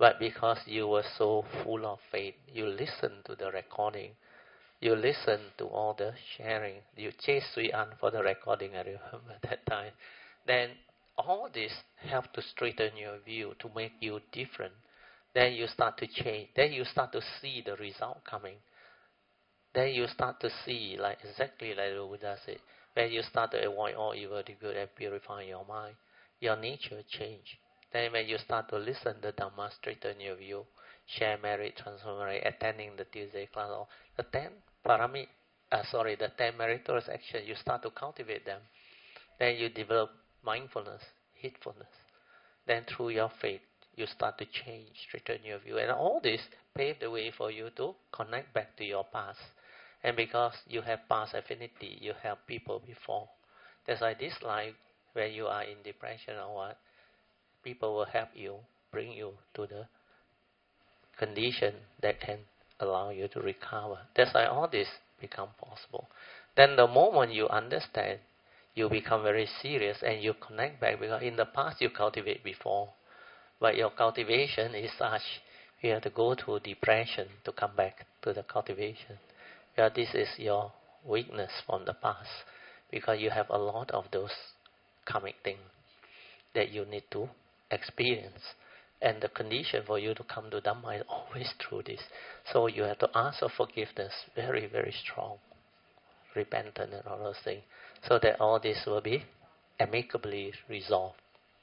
But because you were so full of faith, you listened to the recording, you listened to all the sharing, you chased Sui An for the recording, I remember that time. Then all this helped to straighten your view, to make you different. Then you start to change. Then you start to see the result coming. Then you start to see, like exactly like the Buddha said, when you start to avoid all evil, the good, and purify your mind, your nature change. Then when you start to listen to Dhamma, straighten your view, share merit, transfer merit, attending the Tuesday class, or the ten parami, uh, sorry, the ten meritorious actions, you start to cultivate them. Then you develop mindfulness, heedfulness. Then through your faith, you start to change, straighten your view. And all this paved the way for you to connect back to your past. And because you have past affinity, you help people before. That's why this life, when you are in depression or what, people will help you, bring you to the condition that can allow you to recover. That's why all this become possible. Then the moment you understand, you become very serious and you connect back, because in the past you cultivate before. But your cultivation is such, you have to go through depression to come back to the cultivation. Yeah, this is your weakness from the past, because you have a lot of those karmic things that you need to experience. And the condition for you to come to Dhamma is always through this. So you have to ask for forgiveness, very, very strong, repentant and all those things, so that all this will be amicably resolved.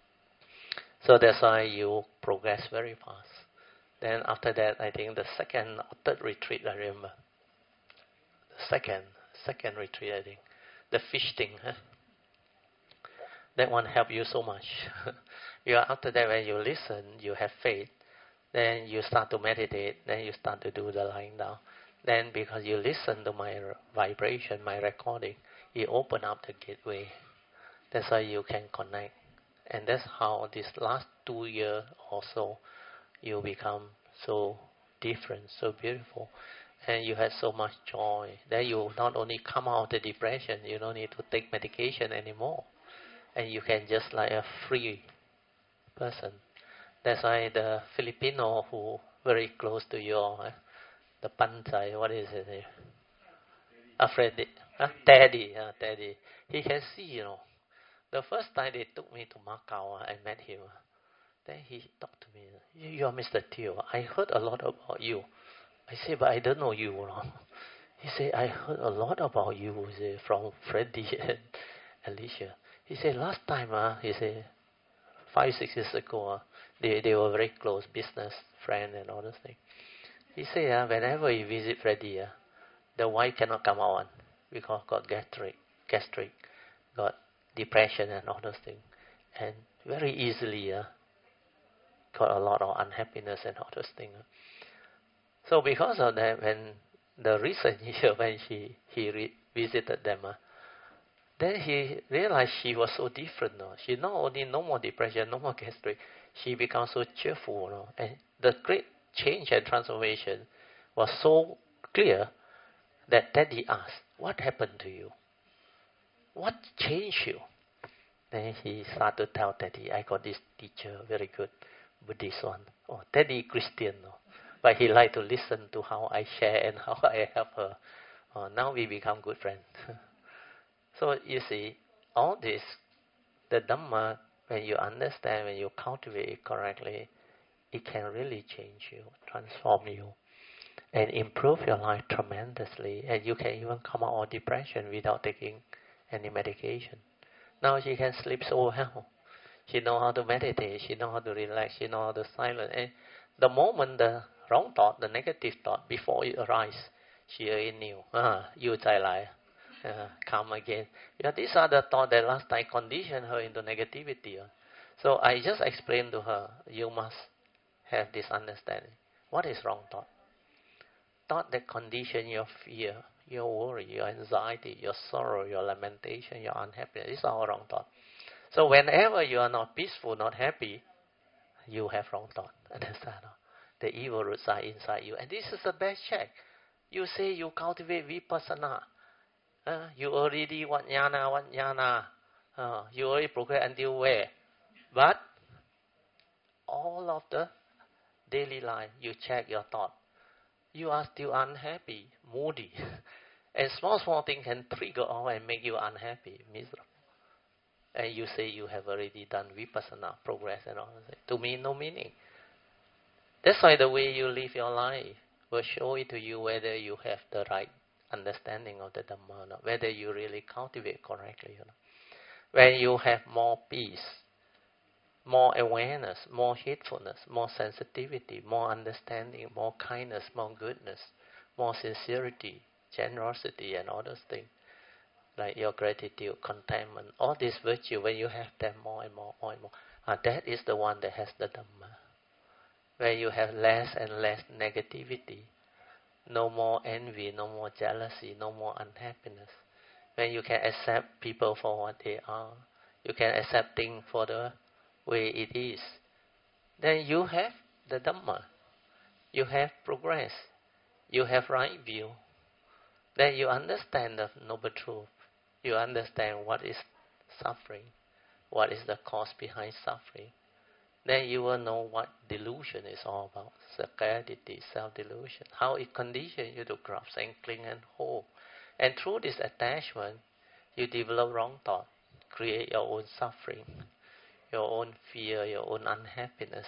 So that's why you progress very fast. Then after that, I think the second or third retreat, I remember. The second, second retreat, I think. The fish thing. Huh? That one helped you so much. you After that, when you listen, you have faith. Then you start to meditate. Then you start to do the lying down. Then because you listen to my vibration, my recording, it open up the gateway. That's why you can connect. And that's how this last two years or so, you become so different, so beautiful. And you have so much joy. Then you not only come out of the depression, you don't need to take medication anymore. And you can just like a free person. That's why the Filipino who very close to you, eh? the Pancai, what is it? Afraid, huh? Teddy, uh, Teddy. He can see, you know. The first time they took me to Macau, I met him. Then he talked to me. You are Mister Teo. I heard a lot about you. I said, but I don't know you. you know. He said, I heard a lot about you say, from Freddie and Alicia. He said, last time, uh, he said, five, six years ago, uh, they, they were very close, business friend and all those things. He said, uh, whenever he visit Freddie, uh, the wife cannot come out because got gastric, gastric, got depression and all those things. And very easily uh, got a lot of unhappiness and all those things. Uh. So because of that, when the recent year when she he re- visited them, uh, then he realized she was so different. No? She not only no more depression, no more gastric, she became so cheerful. No? And the great change and transformation was so clear that Teddy asked, what happened to you? What changed you? Then he started to tell Teddy, I got this teacher, very good, Buddhist one. Oh, Teddy Christian. No? But he liked to listen to how I share and how I help her. Oh, now we become good friends. So you see, all this, the Dhamma, when you understand, when you cultivate it correctly, it can really change you, transform you, and improve your life tremendously. And you can even come out of depression without taking any medication. Now she can sleep so well. She knows how to meditate. She knows how to relax. She knows how to silence. And the moment the wrong thought, the negative thought, before it arises, she already knew. Ah, you zai lai. Uh, come again. Yeah, these are the thoughts that last time conditioned her into negativity. Uh. So I just explained to her, you must have this understanding. What is wrong thought? Thought that condition your fear, your worry, your anxiety, your sorrow, your lamentation, your unhappiness. These are all wrong thoughts. So whenever you are not peaceful, not happy, you have wrong thought. Understand? The evil roots are inside you. And this is the best check. You say you cultivate vipassana. Uh, you already what jnana, what jnana. Uh, you already progress until where? But all of the daily life, you check your thought. You are still unhappy, moody. And small, small thing can trigger all and make you unhappy, miserable. And you say you have already done vipassana, progress and all. To me, no meaning. That's why the way you live your life will show it to you whether you have the right understanding of the Dhamma or not, whether you really cultivate correctly or not. When you have more peace, more awareness, more heedfulness, more sensitivity, more understanding, more kindness, more goodness, more sincerity, generosity and all those things, like your gratitude, contentment, all these virtues, when you have them more and more, more and more, uh, that is the one that has the Dhamma. Where you have less and less negativity, no more envy, no more jealousy, no more unhappiness. When you can accept people for what they are, you can accept things for the way it is, then you have the Dhamma. You have progress. You have right view. Then you understand the noble truth. You understand what is suffering, what is the cause behind suffering. Then you will know what delusion is all about. Scarcity, self-delusion. How it conditions you to grasp and cling and hold. And through this attachment, you develop wrong thought, create your own suffering, your own fear, your own unhappiness.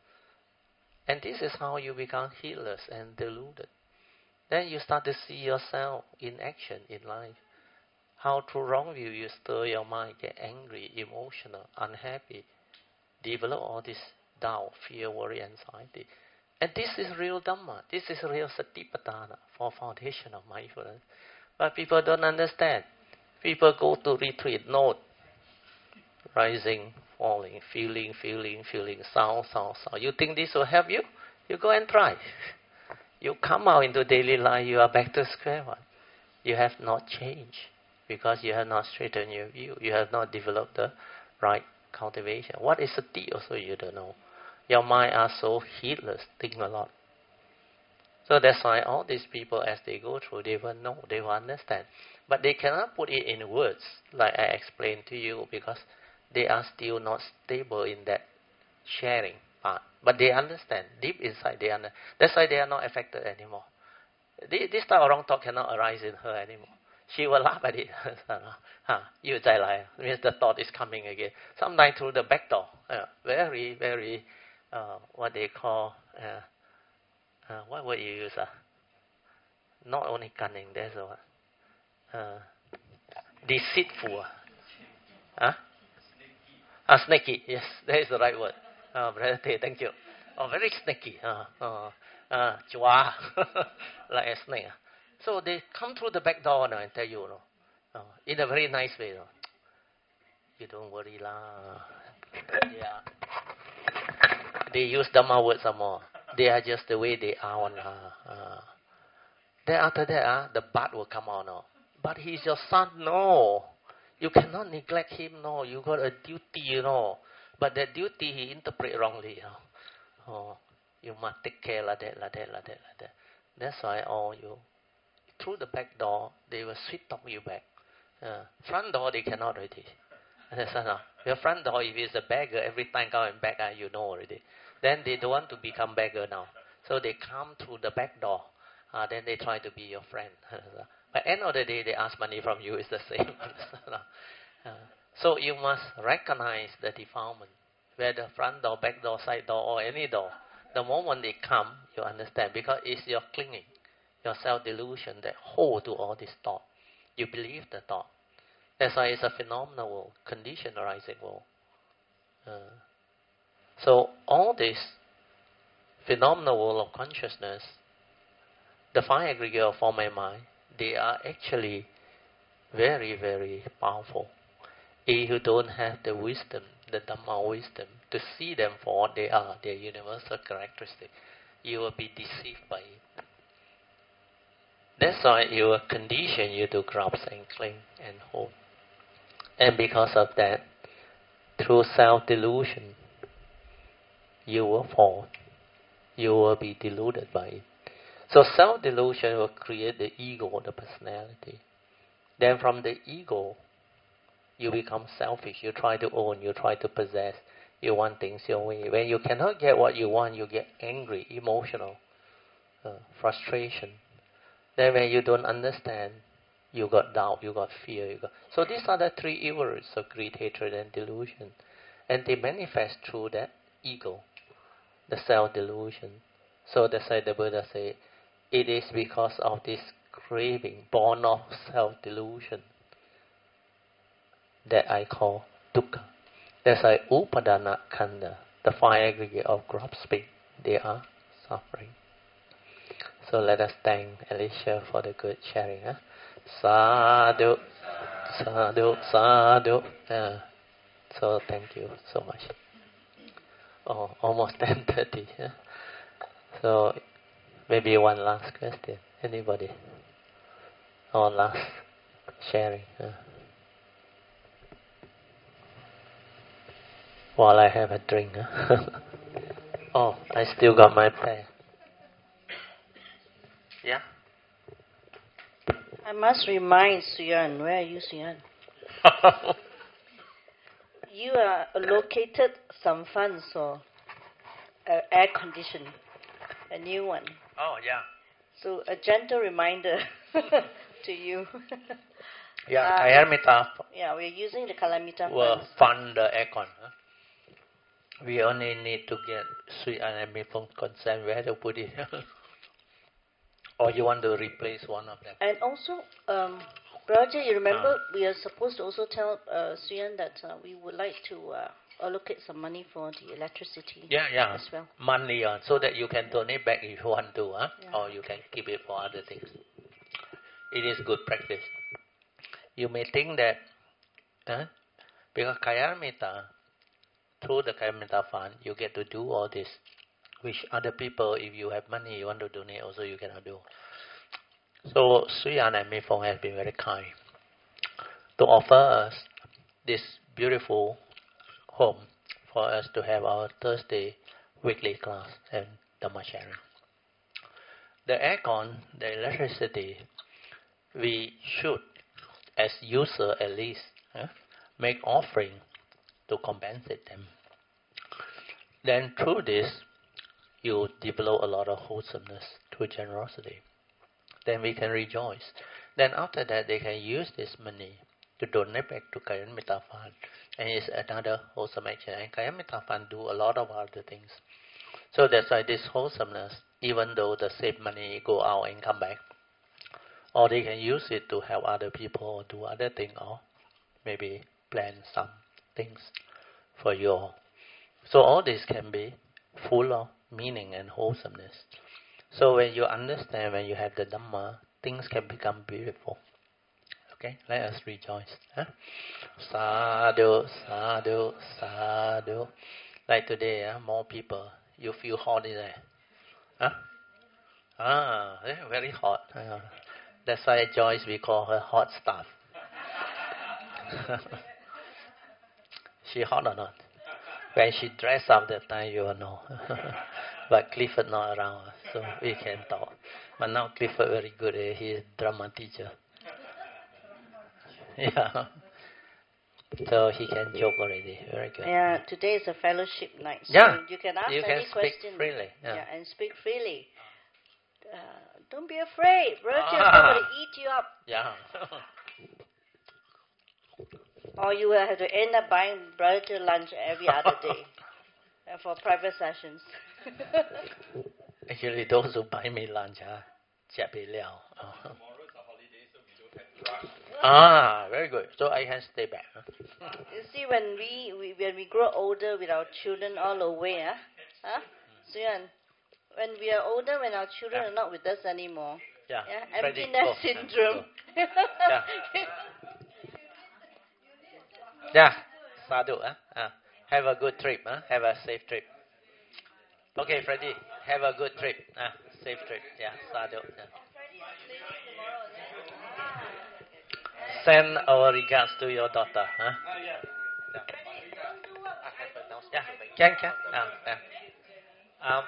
And this is how you become heedless and deluded. Then you start to see yourself in action in life. How through wrong view you stir your mind, get angry, emotional, unhappy, develop all this doubt, fear, worry, anxiety. And this is real Dhamma. This is real Satipatthana for foundation of mindfulness. But people don't understand. People go to retreat, note, rising, falling, feeling, feeling, feeling, sound, sound, sound. You think this will help you? You go and try. You come out into daily life, you are back to square one. You have not changed because you have not straightened your view. You have not developed the right cultivation. What is sati also you don't know. Your mind are so heedless, think a lot. So that's why all these people, as they go through, they will know, they will understand. But they cannot put it in words, like I explained to you, because they are still not stable in that sharing part. But they understand, deep inside they understand. That's why they are not affected anymore. This type of wrong thought cannot arise in her anymore. She will laugh at it. huh, you zai lai, means the thought is coming again. Sometimes through the back door. Uh, very, very, uh, what they call, uh, uh, what word you use? Uh? Not only cunning, there's a word. Uh, deceitful. Huh? Ah, snaky. Yes, that is the right word. Uh, Brother Tay, thank you. Oh, very snaky. Uh, uh, uh, chua. Like a snake. So they come through the back door now and tell you, no, uh, in a very nice way. No, you don't worry lah. Yeah. They use Dhamma words some more. They are just the way they are. Uh, then after that, uh, the butt will come out now. But he's your son, no. You cannot neglect him, no. You got a duty, you know. But that duty he interpret wrongly, you know. Oh, you must take care like that, like that, like that, like that. That's why all you, through the back door, they will sweet talk you back. Uh, front door, they cannot already. Understand? Your front door, if it's a beggar, every time coming back, uh, you know already. Then they don't want to become beggar now. So they come through the back door. Uh, then they try to be your friend. But end of the day, they ask money from you. It's the same. uh, so you must recognize the defilement, whether front door, back door, side door, or any door. The moment they come, you understand, because it's your clinging, your self-delusion that hold to all this thought. You believe the thought. That's why it's a phenomenal world, condition arising world. Uh, so all this phenomenal world of consciousness, the five aggregate of form and mind, they are actually very, very powerful. If you don't have the wisdom, the Dhamma wisdom, to see them for what they are, their universal characteristic, you will be deceived by it. That's why it will condition you to grasp and cling and hold. And because of that, through self-delusion, you will fall. You will be deluded by it. So self-delusion will create the ego, the personality. Then from the ego, you become selfish. You try to own, you try to possess. You want things your way. When you cannot get what you want, you get angry, emotional, uh, frustration. Then when you don't understand, you got doubt, you got fear. You got... So these are the three evil roots of greed, hatred, and delusion. And they manifest through that ego, the self-delusion. So that's why the Buddha say, it is because of this craving, born of self-delusion, that I call dukkha. That's why upadana khandha, the five aggregate of grasping, they are suffering. So let us thank Alicia for the good sharing. Huh? Sadhu, sadhu, sadhu. Uh, so thank you so much. Oh, almost ten thirty. Huh? So maybe one last question. Anybody? Or last sharing. Huh? While I have a drink. Huh? Oh, I still got my prayer. Yeah? I must remind Suyan, where are you, Suyan? You are allocated some funds for uh, air condition, a new one. Oh, yeah. So a gentle reminder to you. Yeah, uh, Kalyamita Yeah, we're using the Kalyamita will funds. fund the aircon. Huh? We only need to get Sri Anami from consent where to put it. Or you want to replace one of them? And also, um, Roger, you remember Uh. we are supposed to also tell uh, Suyan that uh, we would like to uh, allocate some money for the electricity Yeah, yeah. as well. Monthly, uh, so that you can donate back if you want to, huh? Yeah. Or you can keep it for other things. It is good practice. You may think that, huh? Because Kalyamita, through the Kalyamita fund, you get to do all this, which other people, if you have money, you want to donate, also you cannot do. So Sri Anami Fong has been very kind to offer us this beautiful home for us to have our Thursday weekly class and Dhamma sharing. The aircon, the electricity, we should, as user at least, eh, make offering to compensate them. Then through this, you develop a lot of wholesomeness through generosity. Then we can rejoice. Then after that, they can use this money to donate back to Kalyamita Fund. And it's another wholesome action. And Kalyamita Fund do a lot of other things. So that's why this wholesomeness, even though the same money go out and come back, or they can use it to help other people or do other things, or maybe plan some things for you all. So all this can be full of meaning and wholesomeness. So when you understand, when you have the Dhamma, things can become beautiful. Okay, let us rejoice. Huh? Sadhu, sadhu, sadhu. Like today, uh, more people. You feel hot in there. Huh? Ah, yeah, very hot. Uh, that's why Joyce, we call her hot stuff. She hot or not? When she dress up that time, you will know. But Clifford not around, so we can talk. But now Clifford very good. Eh? He is drama teacher. Yeah. So he can joke already. Very good. Yeah, today is a fellowship night. So Yeah. you can ask You any can speak question. freely. Yeah. Yeah, and speak freely. Uh, don't be afraid. Roger is Ah. not going to eat you up. Yeah. Or you will have to end up buying Roger lunch every other day uh, for private sessions. Actually, those who buy me lunch, ah, jiabi liao. Ah, very good. So I can stay back. Huh? You see, when we, we when we grow older with our children all away, huh? huh? So yeah, when we are older, when our children Yeah. are not with us anymore, Yeah. yeah, Freddy, empty nest go. syndrome. Yeah. Yeah. Sadhu. Huh? Uh, have a good trip. Huh? Have a safe trip. Okay, Freddy. Have a good trip. Uh, safe trip. Yeah. Sadhu. Yeah. Send our regards to your daughter. Huh? Yeah. Yeah. Can, can. Uh, yeah. Um.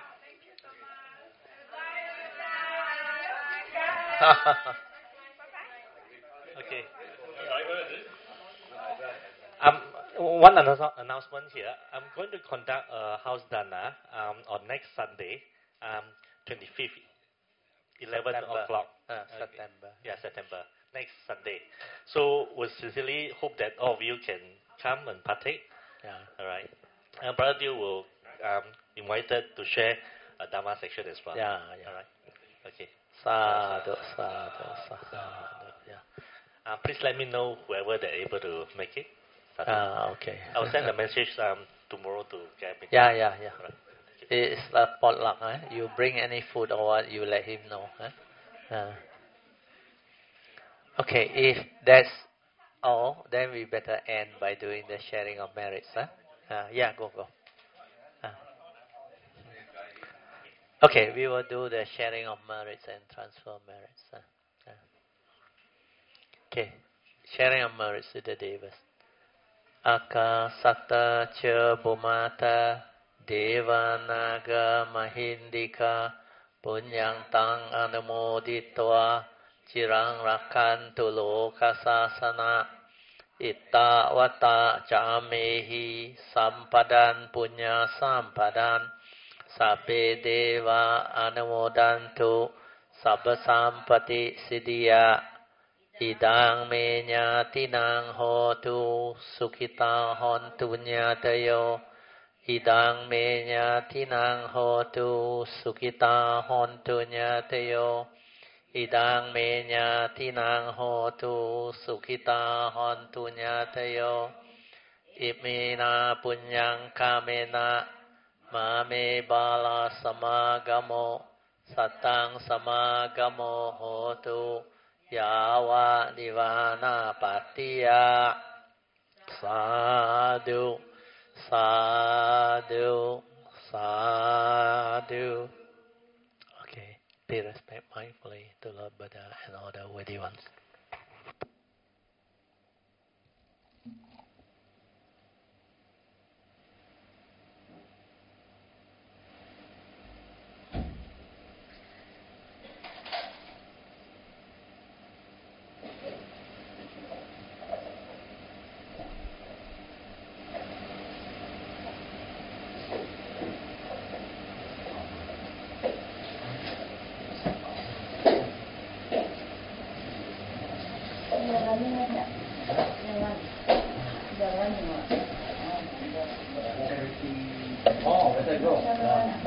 Okay. Um, one another announcement here. I'm going to conduct a house dana um, on next Sunday, um, twenty-fifth, eleven o'clock. Uh, Okay. September. Yeah, September. Next Sunday. So we sincerely hope that all of you can come and partake. Yeah. All right. And Brother Dio will um, invited to share a Dharma section as well. Yeah, yeah. All right. Okay. Sadhu, sadhu, sadhu. Yeah. Uh, please let me know whoever they're able to make it. Sadhu. Ah, okay. I'll send a message um, tomorrow to Gavin. Yeah, yeah, yeah. All right. It's a potluck. Eh? You bring any food or what, you let him know. Eh? Uh. Okay, if that's all, then we better end by doing the sharing of merits. Huh? Uh, yeah, go, go. Uh. Okay, we will do the sharing of merits and transfer of merits. Huh? Uh. Okay, sharing of merits to the devas. Aka Sata Cha Bhumata Devanaga Mahindika Punyang Tang Anumoditwa Chirang Rakantu Lokasasana Itta Vata Chamehi Sampadan Punya Sampadan Sape Deva Anumodantu Sabba Sampati Siddhya Idang me nyatinang hotu Sukhita hontu nyatayo Idang me nyatinang hotu Sukhita hontu nyatayo Idang me nyatinang hotu Sukhita hontu nyatayo Imina punyang kamena Mame bala samagamo Satang samagamo hotu Yawa nivana patiya Sadhu, sadhu, sadhu. Okay, pay respect mindfully to Lord Buddha and all the worthy ones. Oh, where'd they go?